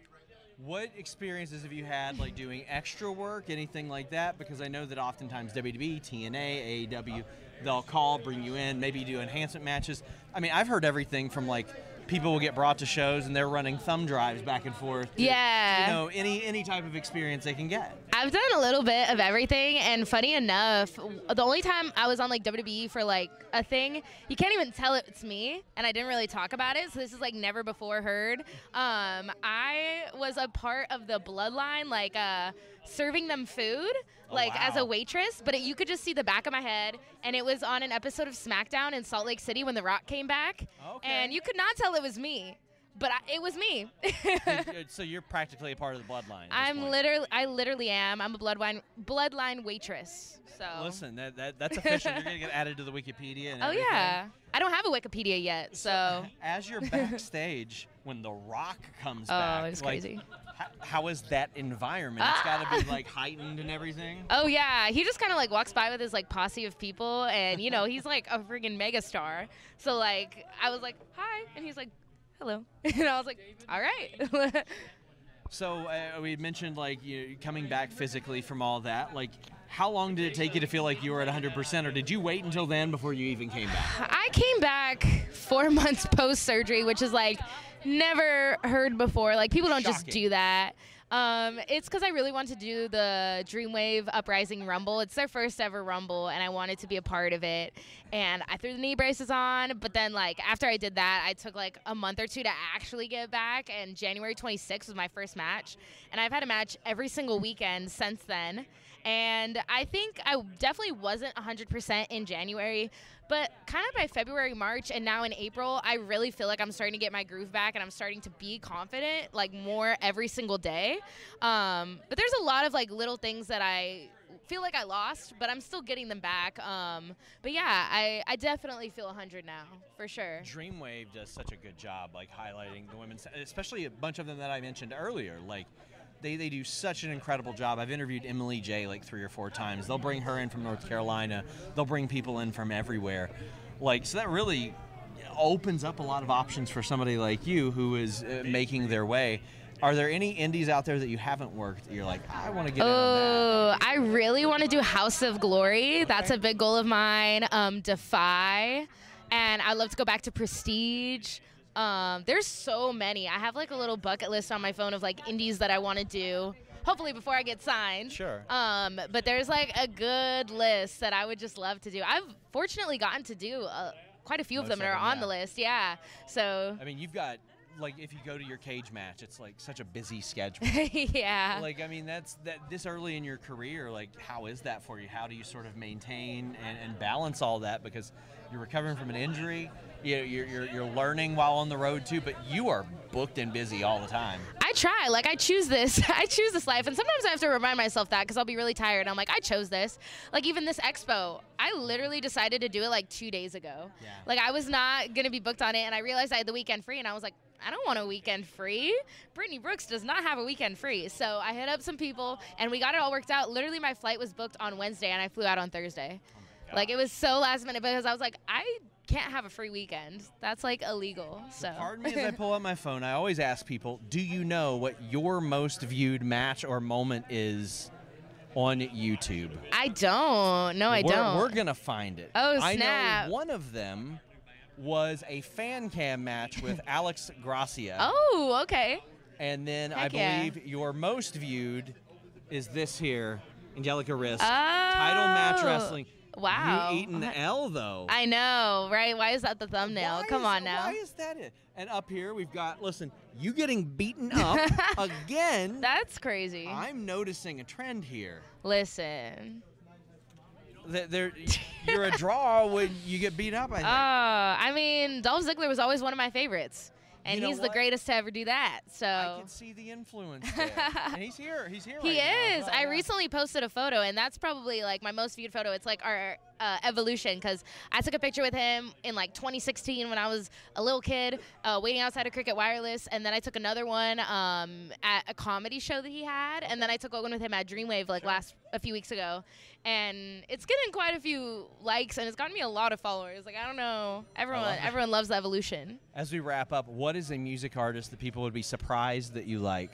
What experiences have you had, like doing extra work, anything like that? Because I know that oftentimes WWE, TNA, AEW, they'll call, bring you in, maybe do enhancement matches. I mean, I've heard everything from like people will get brought to shows and they're running thumb drives back and forth. Yeah. Any type of experience they can get. I've done a little bit of everything, and funny enough, the only time I was on like WWE for like a thing, you can't even tell it's me, and I didn't really talk about it, so this is like never before heard. I was a part of the Bloodline, like serving them food, as a waitress, but you could just see the back of my head, and it was on an episode of SmackDown in Salt Lake City when The Rock came back, and you could not tell it was me. But it was me. So you're practically a part of the Bloodline. I literally am. I'm a bloodline waitress. So listen, that's official. You're gonna get added to the Wikipedia. And everything. Yeah, I don't have a Wikipedia yet. So as you're backstage when The Rock comes back, it's crazy. How is that environment? It's got to be like heightened and everything. Oh yeah, he just kind of like walks by with his like posse of people, and he's like a freaking megastar. So like I was like, hi, and he's like, hello. And I was like, all right. So we mentioned like you coming back physically from all that. Like, how long did it take you to feel like you were at 100%, or did you wait until then before you even came back? I came back 4 months post-surgery, which is like never heard before. Like people don't just do that. It's because I really wanted to do the Dreamwave Uprising Rumble. It's their first ever Rumble, and I wanted to be a part of it. And I threw the knee braces on, but then like after I did that, I took like a month or two to actually get back, and January 26th was my first match. And I've had a match every single weekend since then. And I think I definitely wasn't 100% in January, But kind of by February, March, and now in April, I really feel like I'm starting to get my groove back, and I'm starting to be confident, like, more every single day. But there's a lot of, like, little things that I feel like I lost, but I'm still getting them back. But yeah, I definitely feel 100 now, for sure. Dreamwave does such a good job, like, highlighting the women's, especially a bunch of them that I mentioned earlier. Like, they do such an incredible job. I've interviewed Emily J like 3 or 4 times. They'll bring her in from North Carolina. They'll bring people in from everywhere. Like, so that really opens up a lot of options for somebody like you who is making their way. Are there any indies out there that you haven't worked that you're like, I want to get in on that? I really want to do House of Glory. That's a big goal of mine. Defy. And I'd love to go back to Prestige. There's so many. I have like a little bucket list on my phone of like indies that I want to do. Hopefully before I get signed. Sure. But there's like a good list that I would just love to do. I've fortunately gotten to do quite a few of them that are on the list. Yeah. So. I mean, you've got, like, if you go to your cage match, it's like such a busy schedule. Yeah. Like, I mean, that's this early in your career. Like, how is that for you? How do you sort of maintain and balance all that? Because you're recovering from an injury. You're learning while on the road too, but you are booked and busy all the time. I try. Like, I choose this. I choose this life, and sometimes I have to remind myself that because I'll be really tired. I'm like, I chose this. Like, even this expo, I literally decided to do it like 2 days ago. Yeah. Like, I was not gonna be booked on it, and I realized I had the weekend free, and I was like, I don't want a weekend free. Brittany Brooks does not have a weekend free. So I hit up some people, and we got it all worked out. Literally, my flight was booked on Wednesday, and I flew out on Thursday. Like, it was so last minute because I was like, I can't have a free weekend. That's like illegal. So pardon me as I pull up my phone. I always ask people, do you know what your most viewed match or moment is on YouTube? I don't. No, I don't. We're going to find it. Oh, snap. snap. I know one of them was a fan cam match with Alex Gracia. Oh, okay. And then Heck I believe your most viewed is this here, Angelica Risk. Title match wrestling. Wow. You eating the L, though. I know, right? Why is that the thumbnail? Come on now. Why is that it? And up here we've got, listen, you getting beaten up again. That's crazy. I'm noticing a trend here. Listen. You're a draw when you get beat up, I think. I mean, Dolph Ziggler was always one of my favorites. And he's the greatest to ever do that. So I can see the influence there. And he's here. He's here. He right is. now. I recently posted a photo, and that's probably like my most viewed photo. It's like our evolution, because I took a picture with him in like 2016 when I was a little kid waiting outside of Cricket Wireless, and then I took another one at a comedy show that he had, and then I took one with him at Dreamwave like a few weeks ago, and it's getting quite a few likes, and it's gotten me a lot of followers. Like, I don't know, everyone loves the evolution. As we wrap up, what is a music artist that people would be surprised that you like?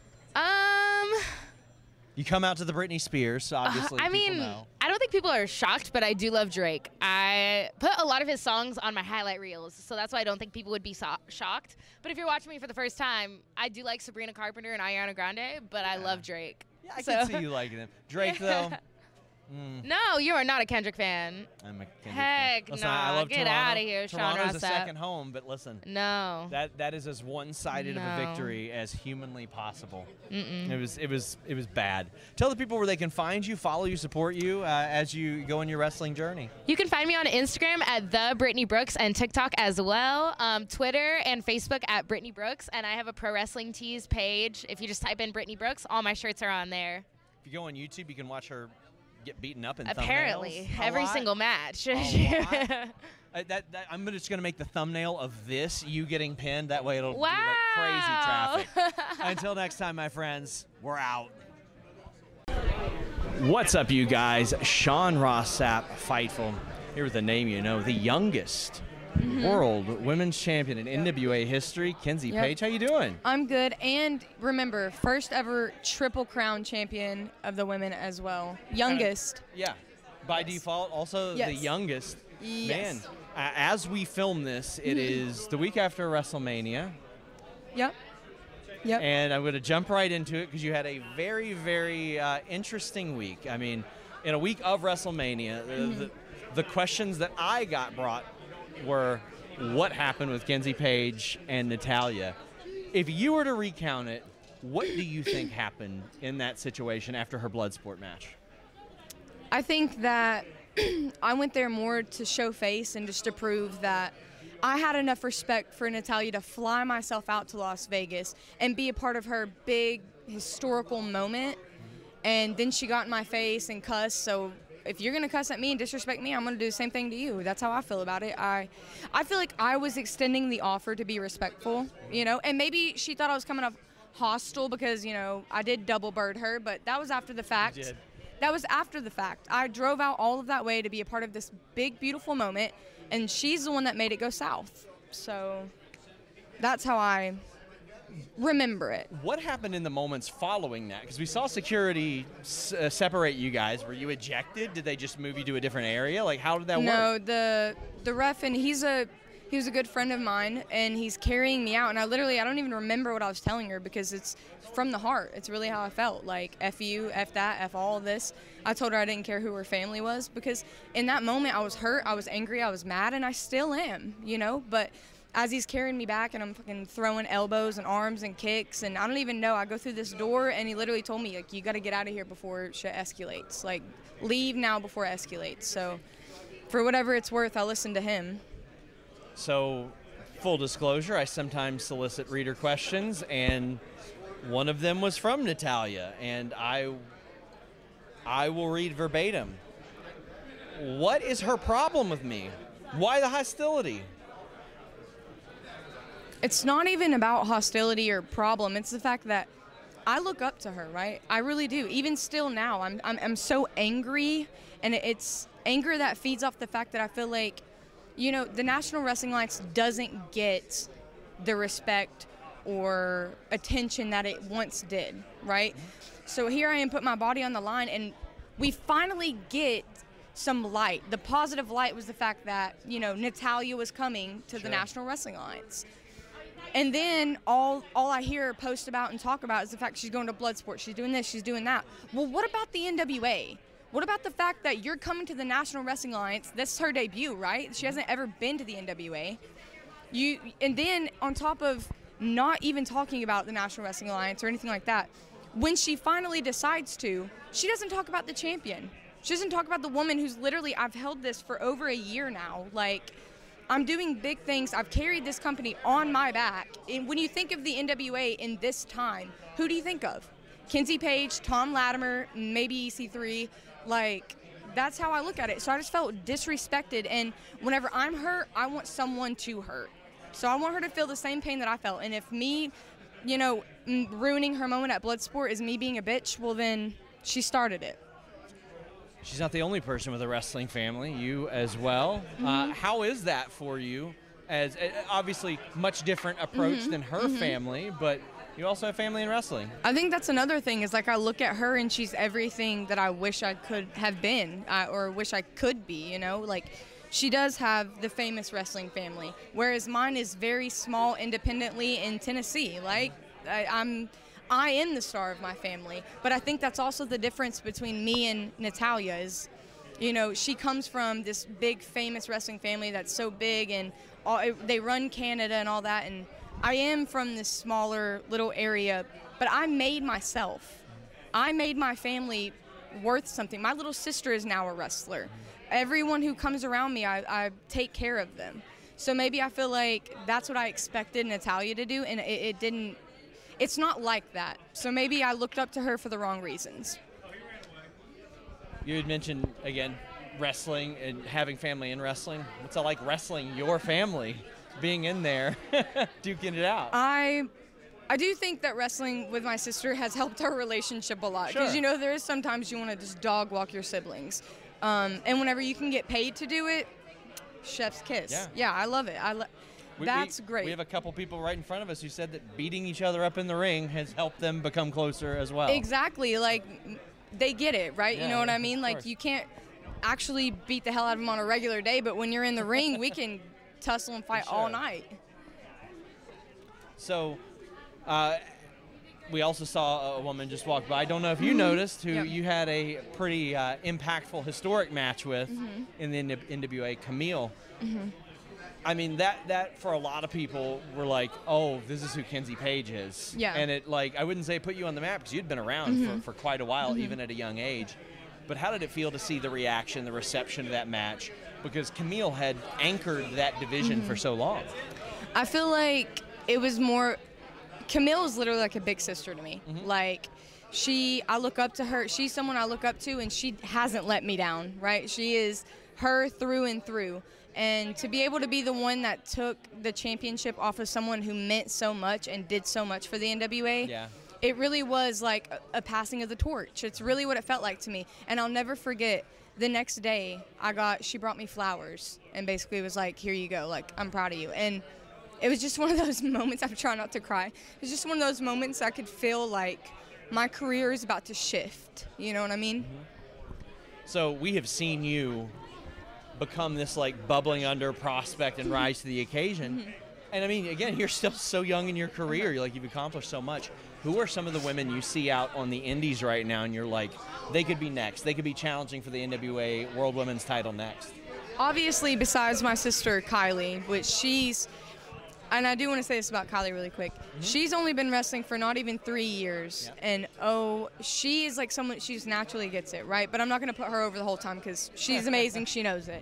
You come out to the Britney Spears, so obviously I mean, know. I don't think people are shocked, but I do love Drake. I put a lot of his songs on my highlight reels, so that's why I don't think people would be shocked. But if you're watching me for the first time, I do like Sabrina Carpenter and Ariana Grande, but I love Drake. Yeah, I can see you liking them. Drake, though. No, you are not a Kendrick fan. I'm a Kendrick Heck fan. Listen, no, I love get Toronto. out of here, Sean Toronto's a Rossap. second home, but listen. No. That is as one-sided of a No. victory as humanly possible. It was bad. Tell the people where they can find you, follow you, support you as you go on your wrestling journey. You can find me on Instagram at the Brittany Brooks and TikTok as well. Twitter and Facebook at Brittany Brooks, and I have a Pro Wrestling Tees page. If you just type in Brittany Brooks, all my shirts are on there. If you go on YouTube, you can watch her get beaten up in Apparently, thumbnails. every single match. I'm just going to make the thumbnail of this, you getting pinned. That way it'll be like crazy traffic. Until next time, my friends, we're out. What's up, you guys? Sean Rossap, Fightful, here with a name you know, the youngest world women's champion in NWA history, Kenzie Page. How you doing? I'm good, and remember, first ever Triple Crown champion of the women as well. Youngest. Yeah, by default, also the youngest. Yes. Man, as we film this, it is the week after WrestleMania. Yep. And I'm going to jump right into it because you had a very, very interesting week. I mean, in a week of WrestleMania, the questions that I got brought were what happened with Kenzie Page and Natalya. If you were to recount it, what do you think happened in that situation after her Bloodsport match? I think that I went there more to show face and just to prove that I had enough respect for Natalya to fly myself out to Las Vegas and be a part of her big historical moment. And then she got in my face and cussed. So if you're going to cuss at me and disrespect me, I'm going to do the same thing to you. That's how I feel about it. I feel like I was extending the offer to be respectful, you know, and maybe she thought I was coming off hostile because, you know, I did double bird her, but that was after the fact. You did. That was after the fact. I drove out all of that way to be a part of this big, beautiful moment, and she's the one that made it go south. So that's how I remember it. What happened in the moments following that? Because we saw security separate you guys. Were you ejected? Did they just move you to a different area? Like, how did that work? No, the ref, and he was a good friend of mine, and he's carrying me out. And I don't even remember what I was telling her because it's from the heart. It's really how I felt. Like, F you, F that, F all of this. I told her I didn't care who her family was because in that moment I was hurt, I was angry, I was mad, and I still am, you know? But as he's carrying me back and I'm fucking throwing elbows and arms and kicks, and I don't even know, I go through this door and he literally told me, like, you got to get out of here before shit escalates. Like, leave now before it escalates. So for whatever it's worth, I listened to him. So, full disclosure, I sometimes solicit reader questions, and one of them was from Natalya, and I will read verbatim. What is her problem with me? Why the hostility? It's not even about hostility or problem. It's the fact that I look up to her, right? I really do. Even still now, I'm so angry, and it's anger that feeds off the fact that I feel like, you know, the National Wrestling Alliance doesn't get the respect or attention that it once did, right? So here I am, put my body on the line, and we finally get some light. The positive light was the fact that, you know, Natalya was coming to the National Wrestling Alliance. And then all I hear her post about and talk about is the fact she's going to Bloodsport, she's doing this, she's doing that. Well, what about the NWA? What about the fact that you're coming to the National Wrestling Alliance? This is her debut, right? She hasn't ever been to the NWA. And then on top of not even talking about the National Wrestling Alliance or anything like that, when she finally decides to, she doesn't talk about the champion. She doesn't talk about the woman who's literally, I've held this for over a year now. Like, I'm doing big things. I've carried this company on my back. And when you think of the NWA in this time, who do you think of? Kenzie Page, Tom Latimer, maybe EC3. Like, that's how I look at it. So I just felt disrespected. And whenever I'm hurt, I want someone to hurt. So I want her to feel the same pain that I felt. And if me, you know, ruining her moment at Bloodsport is me being a bitch, well, then she started it. She's not the only person with a wrestling family. You as well. Mm-hmm. How is that for you? As obviously much different approach than her family, but you also have family in wrestling. I think that's another thing is, like, I look at her and she's everything that I wish I could have been or wish I could be, you know? Like, she does have the famous wrestling family, whereas mine is very small independently in Tennessee. Like, I am the star of my family, but I think that's also the difference between me and Natalya is, you know, she comes from this big famous wrestling family that's so big and they run Canada and all that, and I am from this smaller little area, but I made myself. I made my family worth something. My little sister is now a wrestler. Everyone who comes around me, I take care of them. So maybe I feel like that's what I expected Natalya to do, and it didn't. It's not like that. So maybe I looked up to her for the wrong reasons. You had mentioned, again, wrestling and having family in wrestling. What's it like wrestling your family, being in there, duking it out? I do think that wrestling with my sister has helped our relationship a lot. Because, you know, there is sometimes you want to just dog walk your siblings. And whenever you can get paid to do it, chef's kiss. Yeah, I love it. That's great. We have a couple people right in front of us who said that beating each other up in the ring has helped them become closer as well. Exactly. Like, they get it, right? You know what I mean? Like, you can't actually beat the hell out of them on a regular day, but when you're in the ring, we can tussle and fight all night. So, we also saw a woman just walk by. I don't know if you noticed, who you had a pretty impactful, historic match with in the NWA, Camille. I mean, that for a lot of people were like, oh, this is who Kenzie Page is. Yeah. And it, like, I wouldn't say put you on the map because you'd been around for quite a while, even at a young age. But how did it feel to see the reaction, the reception of that match? Because Camille had anchored that division for so long. I feel like it was more, Camille is literally like a big sister to me. Like, I look up to her. She's someone I look up to, and she hasn't let me down, right? She is her through and through. And to be able to be the one that took the championship off of someone who meant so much and did so much for the NWA, it really was like a passing of the torch. It's really what it felt like to me. And I'll never forget, the next day, she brought me flowers and basically was like, here you go, like, I'm proud of you. And it was just one of those moments, I'm trying not to cry, it was just one of those moments I could feel like my career is about to shift, you know what I mean? So we have seen you become this like bubbling under prospect and rise to the occasion. And I mean, again, you're still so young in your career. You've accomplished so much. Who are some of the women you see out on the indies right now and you're like, they could be next? They could be challenging for the NWA World Women's title next? Obviously, besides my sister Kylie, which and I do want to say this about Kylie really quick. She's only been wrestling for not even 3 years. And she is like someone, she just naturally gets it, right? But I'm not going to put her over the whole time because she's amazing. She knows it.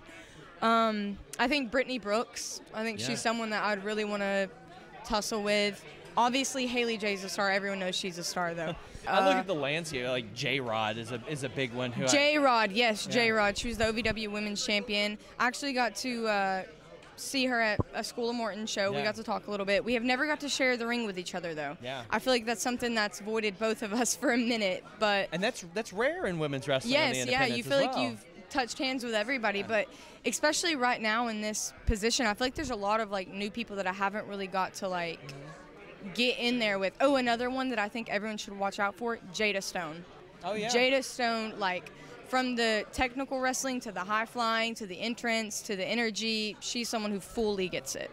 I think Brittany Brooks, she's someone that I'd really want to tussle with. Obviously, Haley J's a star. Everyone knows she's a star, though. I look at the landscape, like J-Rod is a big one. J-Rod, yes, J-Rod. She was the OVW Women's Champion. I actually got to see her at a School of Morton show. We got to talk a little bit. We have never got to share the ring with each other, though. I feel like that's something that's voided both of us for a minute. And that's rare in women's wrestling. Yes, you feel like you've touched hands with everybody, but especially right now in this position, I feel like there's a lot of like new people that I haven't really got to like get in there with. Oh, another one that I think everyone should watch out for, Jada Stone. Oh yeah. Jada Stone, like from the technical wrestling to the high flying to the entrance to the energy, she's someone who fully gets it.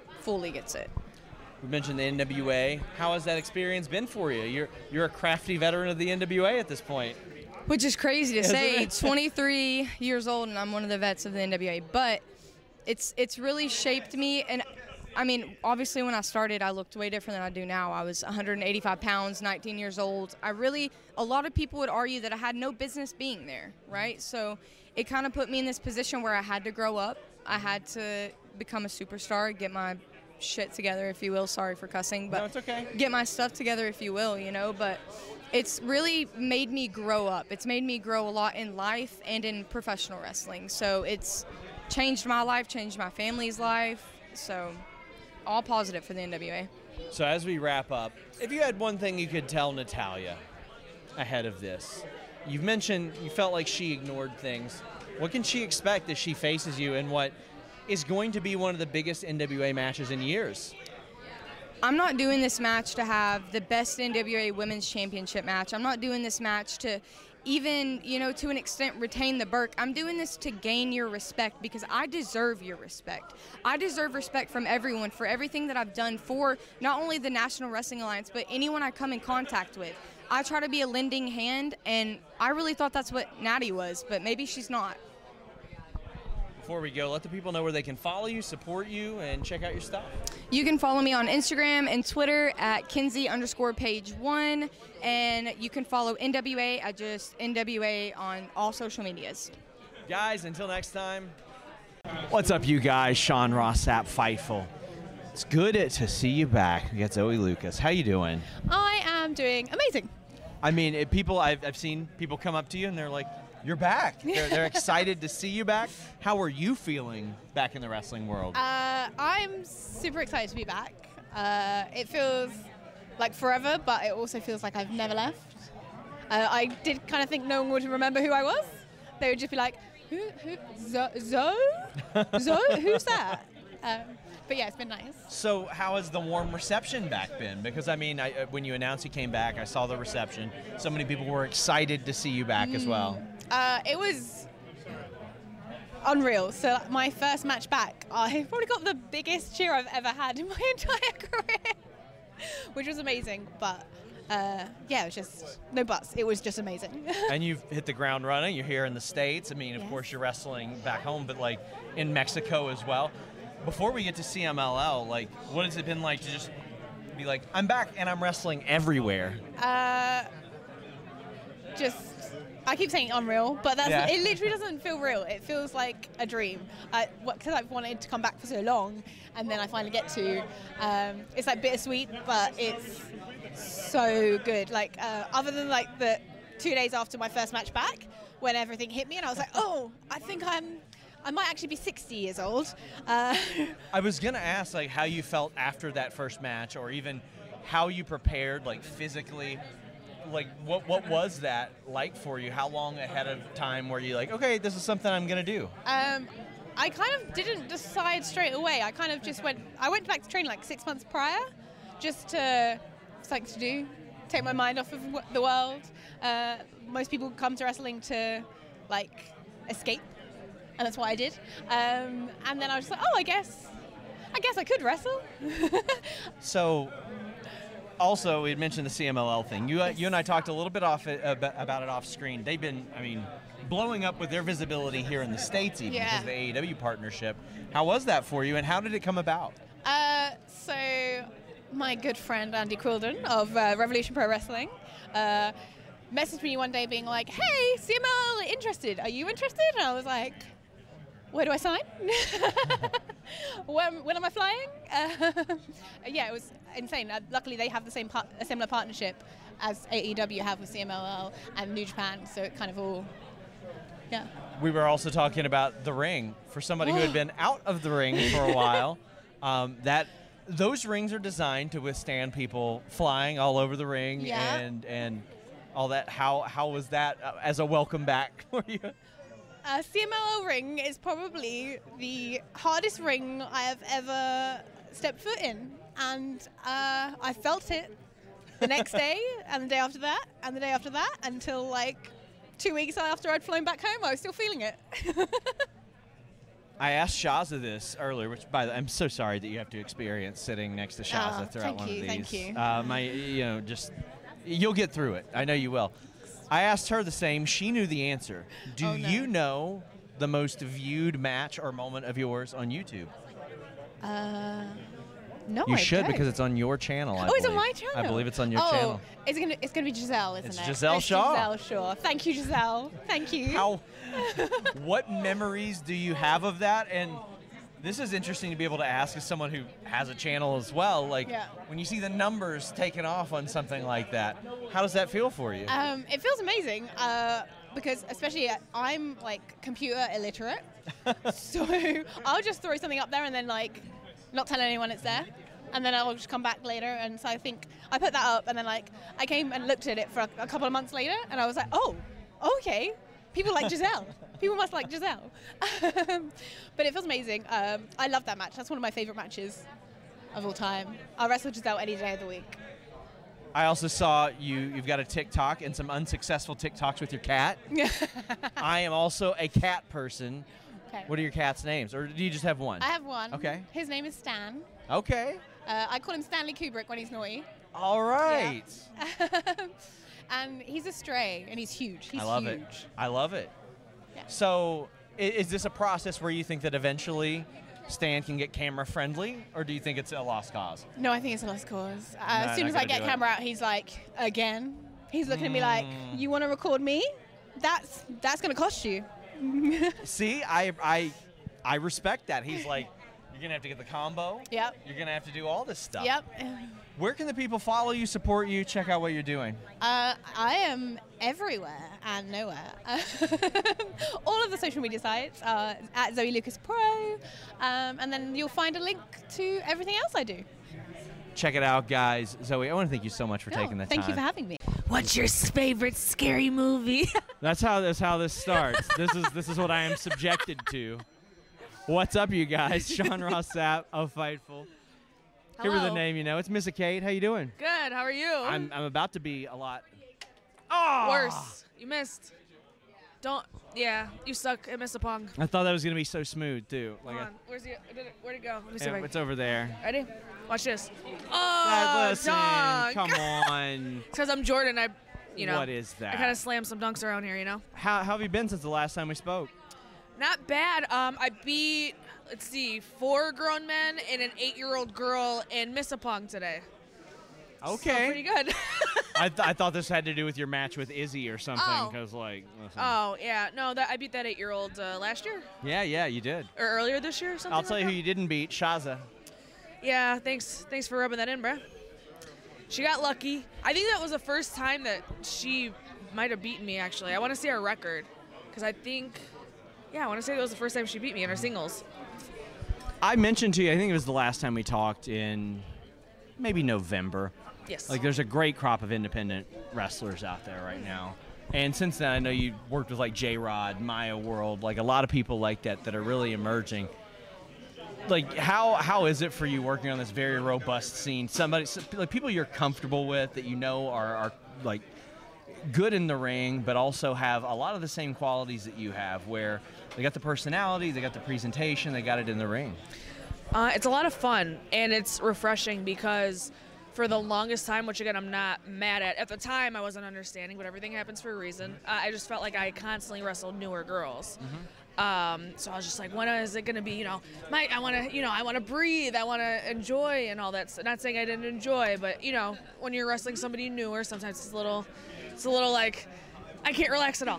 We mentioned the NWA. How has that experience been for you? You're a crafty veteran of the NWA at this point. Which is crazy to say. 23 years old, and I'm one of the vets of the NWA. But it's really shaped me. And, I mean, obviously when I started, I looked way different than I do now. I was 185 pounds, 19 years old. A lot of people would argue that I had no business being there, right? So it kind of put me in this position where I had to grow up. I had to become a superstar, get my shit together, if you will. Sorry for cussing. But no, it's okay. Get my stuff together, if you will, But it's really made me grow up. It's made me grow a lot in life and in professional wrestling. So it's changed my life, changed my family's life. So all positive for the NWA. So as we wrap up, if you had one thing you could tell Natalya ahead of this, you've mentioned you felt like she ignored things. What can she expect as she faces you in what is going to be one of the biggest NWA matches in years? I'm not doing this match to have the best NWA Women's Championship match. I'm not doing this match to even, to an extent retain the Burke. I'm doing this to gain your respect because I deserve your respect. I deserve respect from everyone for everything that I've done for not only the National Wrestling Alliance, but anyone I come in contact with. I try to be a lending hand, and I really thought that's what Natty was, but maybe she's not. Before we go, let the people know where they can follow you, support you, and check out your stuff. You can follow me on Instagram and Twitter at Kinsey_page1, and you can follow NWA at just NWA on all social medias. Guys, until next time. What's up, you guys? Sean Ross Sapp Fightful. It's good to see you back. We got Zoe Lucas. How you doing? I am doing amazing. I mean, I've seen people come up to you and they're like, you're back. They're excited to see you back. How are you feeling back in the wrestling world? I'm super excited to be back. It feels like forever, but it also feels like I've never left. I did kind of think no one would remember who I was. They would just be like, who, Zoe? Zoe? Who's that? But yeah, it's been nice. So how has the warm reception back been? Because, I mean, when you announced you came back, I saw the reception. So many people were excited to see you back as well. It was unreal. So my first match back, I probably got the biggest cheer I've ever had in my entire career, which was amazing. But yeah, it was just no buts. It was just amazing. And you've hit the ground running. You're here in the States. I mean, of course, you're wrestling back home, but like in Mexico as well. Before we get to CMLL, like, what has it been like to just be like, I'm back and I'm wrestling everywhere? Just I keep saying unreal, but Yeah. it literally doesn't feel real. It feels like a dream. Because I've wanted to come back for so long, and then I finally get to. It's like bittersweet, but it's so good. Like other than like the 2 days after my first match back, when everything hit me, and I was like, oh, I think I might actually be 60 years old. I was gonna ask like how you felt after that first match, or even how you prepared like physically. Like what was that like for you? How long ahead of time were you like, okay, this is something I'm gonna do? I kind of didn't decide straight away. I kind of just went back to training like 6 months prior, just to something to do, take my mind off of the world. Most people come to wrestling to like escape, and that's what I did. And then I was just like, oh, I guess I could wrestle. So. Also, we had mentioned the CMLL thing. You and I talked a little bit about it off screen. They've been, blowing up with their visibility here in the States even because of the AEW partnership. How was that for you, and how did it come about? So my good friend Andy Quilden of Revolution Pro Wrestling messaged me one day being like, hey, CMLL interested. Are you interested? And I was like, where do I sign? When am I flying? Yeah, it was insane. Luckily, they have the same a similar partnership as AEW have with CMLL and New Japan, so it kind of all, yeah. We were also talking about the ring. For somebody who had been out of the ring for a while, those rings are designed to withstand people flying all over the ring and all that. How was that as a welcome back for you? CMLL ring is probably the hardest ring I have ever stepped foot in, and I felt it the next day and the day after that and the day after that until like 2 weeks after I'd flown back home. I was still feeling it. I asked Shaza this earlier, which I'm so sorry that you have to experience sitting next to Shaza throughout one of these. Thank you. You'll get through it. I know you will. I asked her the same. She knew the answer. Do you know the most viewed match or moment of yours on YouTube? No, you I should don't. because it's on your channel. It's on my channel. I believe it's on your channel. It's gonna be Giselle, isn't It's it? Giselle Shaw. Giselle Shaw. Thank you, Giselle. Thank you. What memories do you have of that? And this is interesting to be able to ask as someone who has a channel as well. Like when you see the numbers taken off on something like that, how does that feel for you? It feels amazing because especially I'm like computer illiterate, so I'll just throw something up there and then like not tell anyone it's there, and then I'll just come back later. And so I think I put that up, and then like I came and looked at it for a couple of months later, and I was like, oh, okay. People like Giselle. People must like Giselle. But it feels amazing. I love that match. That's one of my favorite matches of all time. I'll wrestle Giselle any day of the week. I also saw you've got a TikTok and some unsuccessful TikToks with your cat. I am also a cat person. Okay. What are your cat's names? Or do you just have one? I have one. Okay. His name is Stan. Okay. I call him Stanley Kubrick when he's naughty. All right. Yeah. And he's a stray, and he's huge. He's I love huge. it. I love it. Yeah. So is this a process where you think that eventually Stan can get camera friendly, or do you think it's a lost cause? No, I think it's a lost cause. As soon as I get camera out, he's like, again. He's looking at me like, you want to record me? That's going to cost you. See, I respect that. He's like, you're going to have to get the combo. Yep. You're going to have to do all this stuff. Yep. Where can the people follow you, support you, check out what you're doing? I am everywhere and nowhere. All of the social media sites are at Zoe Lucas Pro, and then you'll find a link to everything else I do. Check it out, guys. Zoe, I want to thank you so much for taking the time. Thank you for having me. What's your favorite scary movie? That's how this starts. This is what I am subjected to. What's up, you guys? Sean Ross Sapp of Fightful. Here with the name, it's Missa Kate. How you doing? Good. How are you? I'm about to be a lot. Worse. You missed. Yeah, you suck at Missapong. I thought that was gonna be so smooth too. Come on. Where'd it go? Let me see if I can. It's over there. Ready? Watch this. Oh, Listen, dunk. come on. It's because I'm Jordan. What is that? I kind of slam some dunks around here, How have you been since the last time we spoke? Not bad. I beat, 4 grown men and an 8-year-old girl in Missapong today. Okay. So pretty good. I thought this had to do with your match with Izzy or something. Because listen. Oh, yeah. No, I beat that 8-year-old last year. Yeah, you did. Or earlier this year or something. I'll tell you who you didn't beat, Shaza. Yeah, thanks for rubbing that in, bruh. She got lucky. I think that was the first time that she might have beaten me, actually. I want to see our record. Because I want to say that was the first time she beat me in her singles. I mentioned to you, I think it was the last time we talked in maybe November. Yes. Like, there's a great crop of independent wrestlers out there right now. And since then, I know you worked with, like, J-Rod, Maya World, like, a lot of people like that are really emerging. Like, how is it for you working on this very robust scene? Like, people you're comfortable with that you know are like, good in the ring, but also have a lot of the same qualities that you have, where they got the personality, they got the presentation, they got it in the ring. It's a lot of fun, and it's refreshing because for the longest time, which again I'm not mad at the time I wasn't understanding, but everything happens for a reason. I just felt like I constantly wrestled newer girls. So I was just like, when is it going to be, I want to breathe, I want to enjoy and all that. So not saying I didn't enjoy, but, when you're wrestling somebody newer, sometimes it's a little like, I can't relax at all.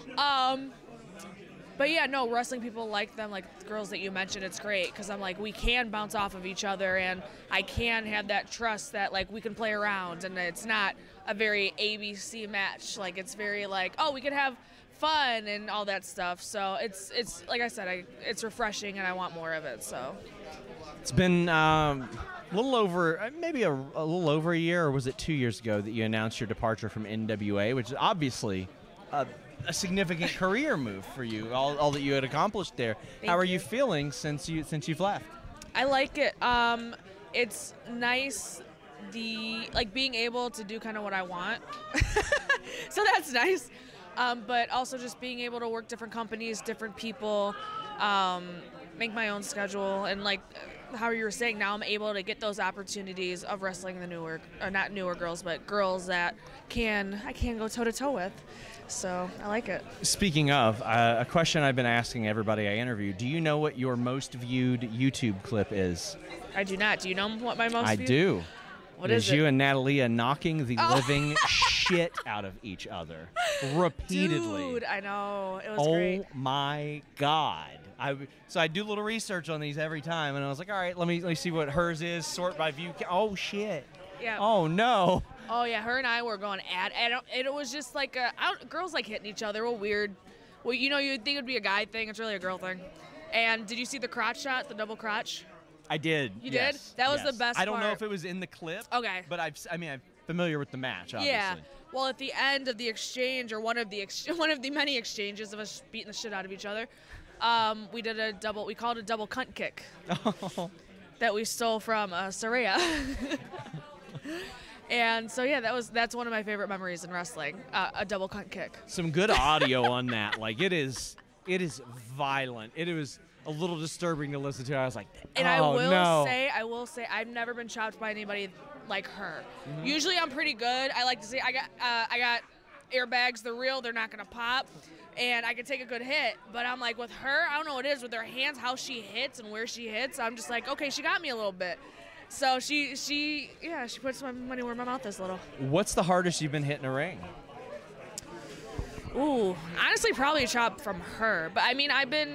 But yeah, no, wrestling people like them, like the girls that you mentioned, it's great because I'm like, we can bounce off of each other and I can have that trust that like we can play around and it's not a very ABC match. Like it's very like, oh, we can have fun and all that stuff. So it's like I said, it's refreshing and I want more of it. So it's been a little over, maybe a little over a year, or was it 2 years ago that you announced your departure from NWA, which is obviously a significant career move for you, all that you had accomplished there. How are you feeling since you've left? I like it. It's nice, being able to do kind of what I want. So that's nice. But also just being able to work different companies, different people, make my own schedule, and like how you were saying, now I'm able to get those opportunities of wrestling the newer, or not newer girls, but girls that I can go toe to toe with. So I like it. Speaking of, a question I've been asking everybody I interview, do you know what your most viewed YouTube clip is? I do not. Do you know what my most I viewed? do. What it is is it? you and Natalia knocking the living shit out of each other repeatedly. Dude, I know. It was great. Oh my God. So I do a little research on these every time, and I was like, all right, let me see what hers is, sort by view. Oh, shit. Yeah. Oh, no. Oh, yeah, her and I were going at it. It was just like, girls like hitting each other. Well, weird. Well, you'd think it would be a guy thing. It's really a girl thing. And did you see the crotch shot, the double crotch? I did. You yes, did? That was yes. the best I don't know part. if it was in the clip. Okay. But I'm familiar with the match, obviously. Yeah. Well, at the end of the exchange, or one of the many exchanges of us beating the shit out of each other, we did we called it a double cunt kick. That we stole from Saraya. And so yeah, that's one of my favorite memories in wrestling, a double cunt kick. Some good audio on that. Like it is violent. It was a little disturbing to listen to. I was like, and I will say, I've never been chopped by anybody like her. Mm-hmm. Usually I'm pretty good. I like to say I got airbags. They're real. They're not gonna pop. And I can take a good hit, but I'm like, with her, I don't know what it is with her hands, how she hits and where she hits. I'm just like, okay, she got me a little bit. So she puts my money where my mouth is a little. What's the hardest you've been hit in a ring? Ooh, honestly, probably a chop from her. But I mean,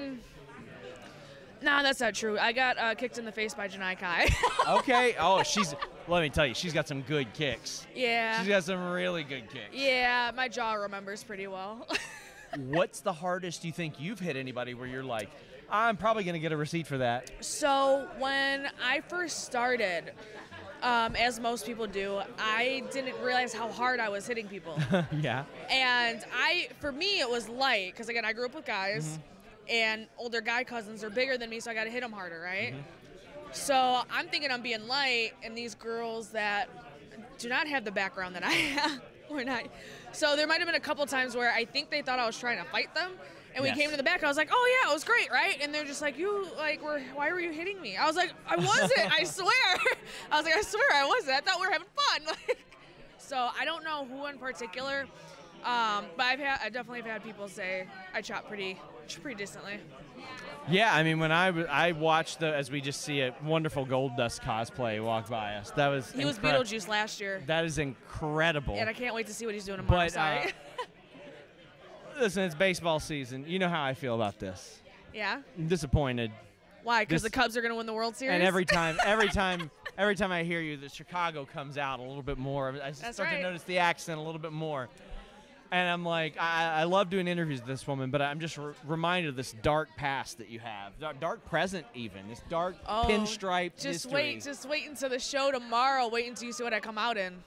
nah, that's not true. I got kicked in the face by Janai Kai. Okay. Oh, let me tell you, she's got some good kicks. Yeah. She's got some really good kicks. Yeah, my jaw remembers pretty well. What's the hardest you think you've hit anybody where you're like, I'm probably going to get a receipt for that? So when I first started, as most people do, I didn't realize how hard I was hitting people. Yeah. And for me, it was light, because again, I grew up with guys, mm-hmm. and older guy cousins are bigger than me, so I got to hit them harder, right? Mm-hmm. So I'm thinking I'm being light, and these girls that do not have the background that I have, or not. So there might have been a couple times where I think they thought I was trying to fight them. And we came to the back, I was like, oh, yeah, it was great, right? And they're just like, why were you hitting me? I was like, I wasn't, I swear. I swear I wasn't. I thought we were having fun. So I don't know who in particular, But I definitely have had people say I chop pretty decently. Yeah, I mean, when I watched as we just see a wonderful Goldust cosplay walk by us, that was He was Beetlejuice last year. That is incredible. And I can't wait to see what he's doing tomorrow. But Sorry. listen, it's baseball season. You know how I feel about this. Yeah. I'm disappointed. Why? Because the Cubs are going to win the World Series. And every time I hear you, the Chicago comes out a little bit more. I start to notice the accent a little bit more. And I'm like, I love doing interviews with this woman, but I'm just reminded of this dark past that you have, dark present even, this dark pinstripe history. Just wait until the show tomorrow. Wait until you see what I come out in.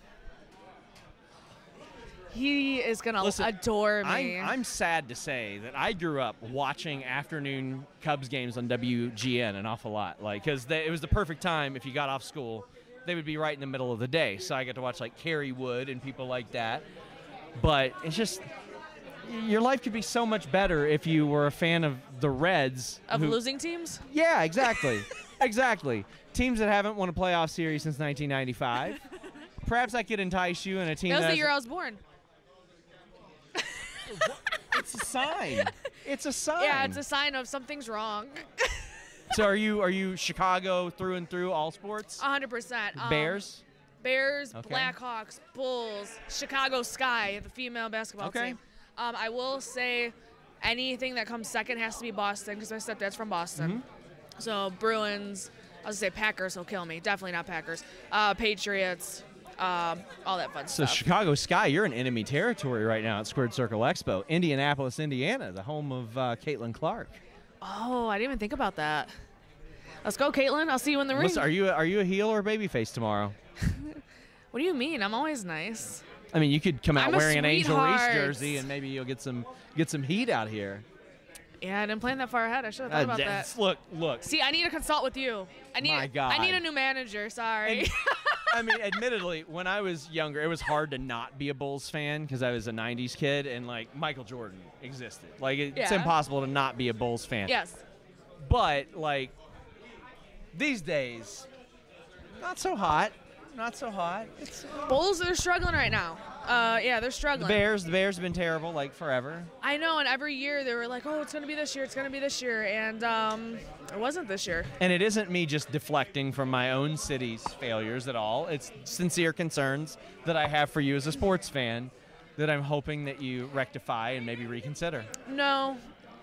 He is going to adore me. I'm sad to say that I grew up watching afternoon Cubs games on WGN an awful lot, because it was the perfect time if you got off school. They would be right in the middle of the day, so I got to watch Kerry Wood and people like that. But it's just, your life could be so much better if you were a fan of the Reds. Of losing teams? Yeah, exactly. Exactly. Teams that haven't won a playoff series since 1995. Perhaps I could entice you in a team that was the year I was born. It's a sign. It's a sign. Yeah, it's a sign of something's wrong. So are you Chicago through and through, all sports? 100%. Bears? Bears, Okay. Blackhawks, Bulls, Chicago Sky, the female basketball team. I will say anything that comes second has to be Boston because my stepdad's from Boston. Mm-hmm. So Bruins, I was going to say Packers will kill me. Definitely not Packers. Patriots, all that fun So stuff. Chicago Sky, you're in enemy territory right now at Squared Circle Expo. Indianapolis, Indiana, the home of Caitlin Clark. Oh, I didn't even think about that. Let's go, Caitlin. I'll see you in the ring. Listen, are you a heel or a babyface tomorrow? What do you mean? I'm always nice. I mean, you could come out I'm a wearing an Angel Reese sweetheart. jersey, and maybe you'll get some heat out here. Yeah, I didn't plan that far ahead. I should have thought about that. Look. See, I need to consult with you. My God. I need a new manager. Sorry. I mean, admittedly, when I was younger, it was hard to not be a Bulls fan because I was a 90s kid, and, Michael Jordan existed. It's Yeah. impossible to not be a Bulls fan. Yes. But, these days, not so hot. Not so hot. Bulls are struggling right now. Yeah, they're The struggling. Bears have been terrible, forever. I know, and every year they were like, oh, it's going to be this year, it's going to be this year, and it wasn't this year. And it isn't me just deflecting from my own city's failures at all. It's sincere concerns that I have for you as a sports fan that I'm hoping that you rectify and maybe reconsider. No.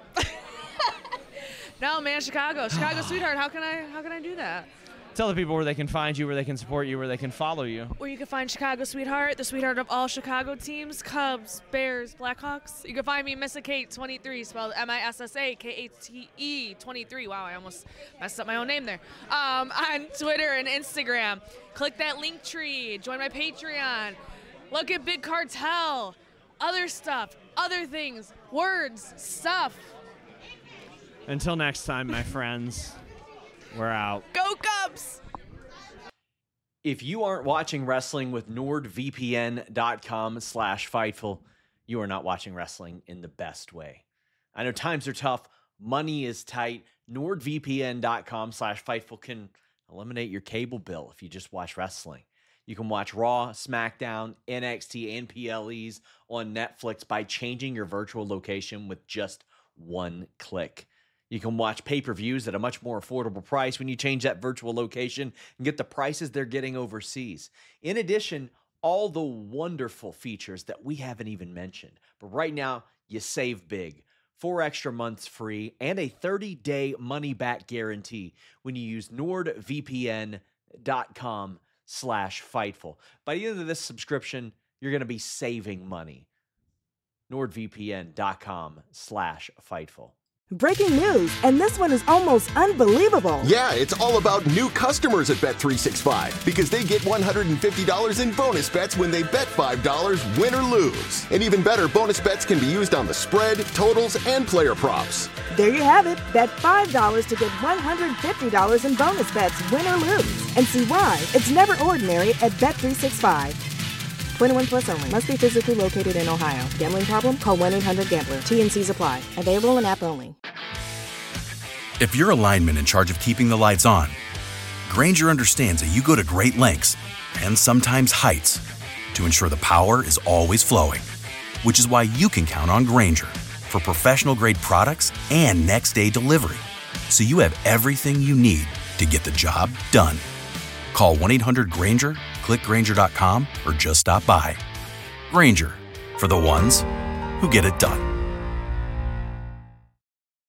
No, man, Chicago sweetheart, how can I do that? Tell the people where they can find you, where they can support you, where they can follow you. Where you can find Chicago Sweetheart, the sweetheart of all Chicago teams, Cubs, Bears, Blackhawks. You can find me Missa Kate 23, spelled MISSAKATE 23. Wow, I almost messed up my own name there. On Twitter and Instagram. Click that link tree, join my Patreon. Look at Big Cartel, other stuff, other things, words, stuff. Until next time, my friends, we're out. Go Cubs! If you aren't watching wrestling with NordVPN.com/Fightful, you are not watching wrestling in the best way. I know times are tough. Money is tight. NordVPN.com/Fightful can eliminate your cable bill if you just watch wrestling. You can watch Raw, SmackDown, NXT, and PLEs on Netflix by changing your virtual location with just one click. You can watch pay-per-views at a much more affordable price when you change that virtual location and get the prices they're getting overseas. In addition, all the wonderful features that we haven't even mentioned. But right now, you save big. 4 extra months free and a 30-day money-back guarantee when you use NordVPN.com/Fightful. By the end of this subscription, you're going to be saving money. NordVPN.com/Fightful. Breaking news, and this one is almost unbelievable. Yeah, it's all about new customers at Bet365 because they get $150 in bonus bets when they bet $5, win or lose. And even better, bonus bets can be used on the spread, totals, and player props. There you have it. Bet $5 to get $150 in bonus bets, win or lose. And see why it's never ordinary at Bet365. 21 plus only. Must be physically located in Ohio. Gambling problem? Call 1-800-GAMBLER. TNCs apply. Available in app only. If you're a lineman in charge of keeping the lights on, Grainger understands that you go to great lengths and sometimes heights to ensure the power is always flowing. which is why you can count on Grainger for professional-grade products and next-day delivery, so you have everything you need to get the job done. Call 1-800-GRAINGER, click Grainger.com, or just stop by. Grainger, for the ones who get it done.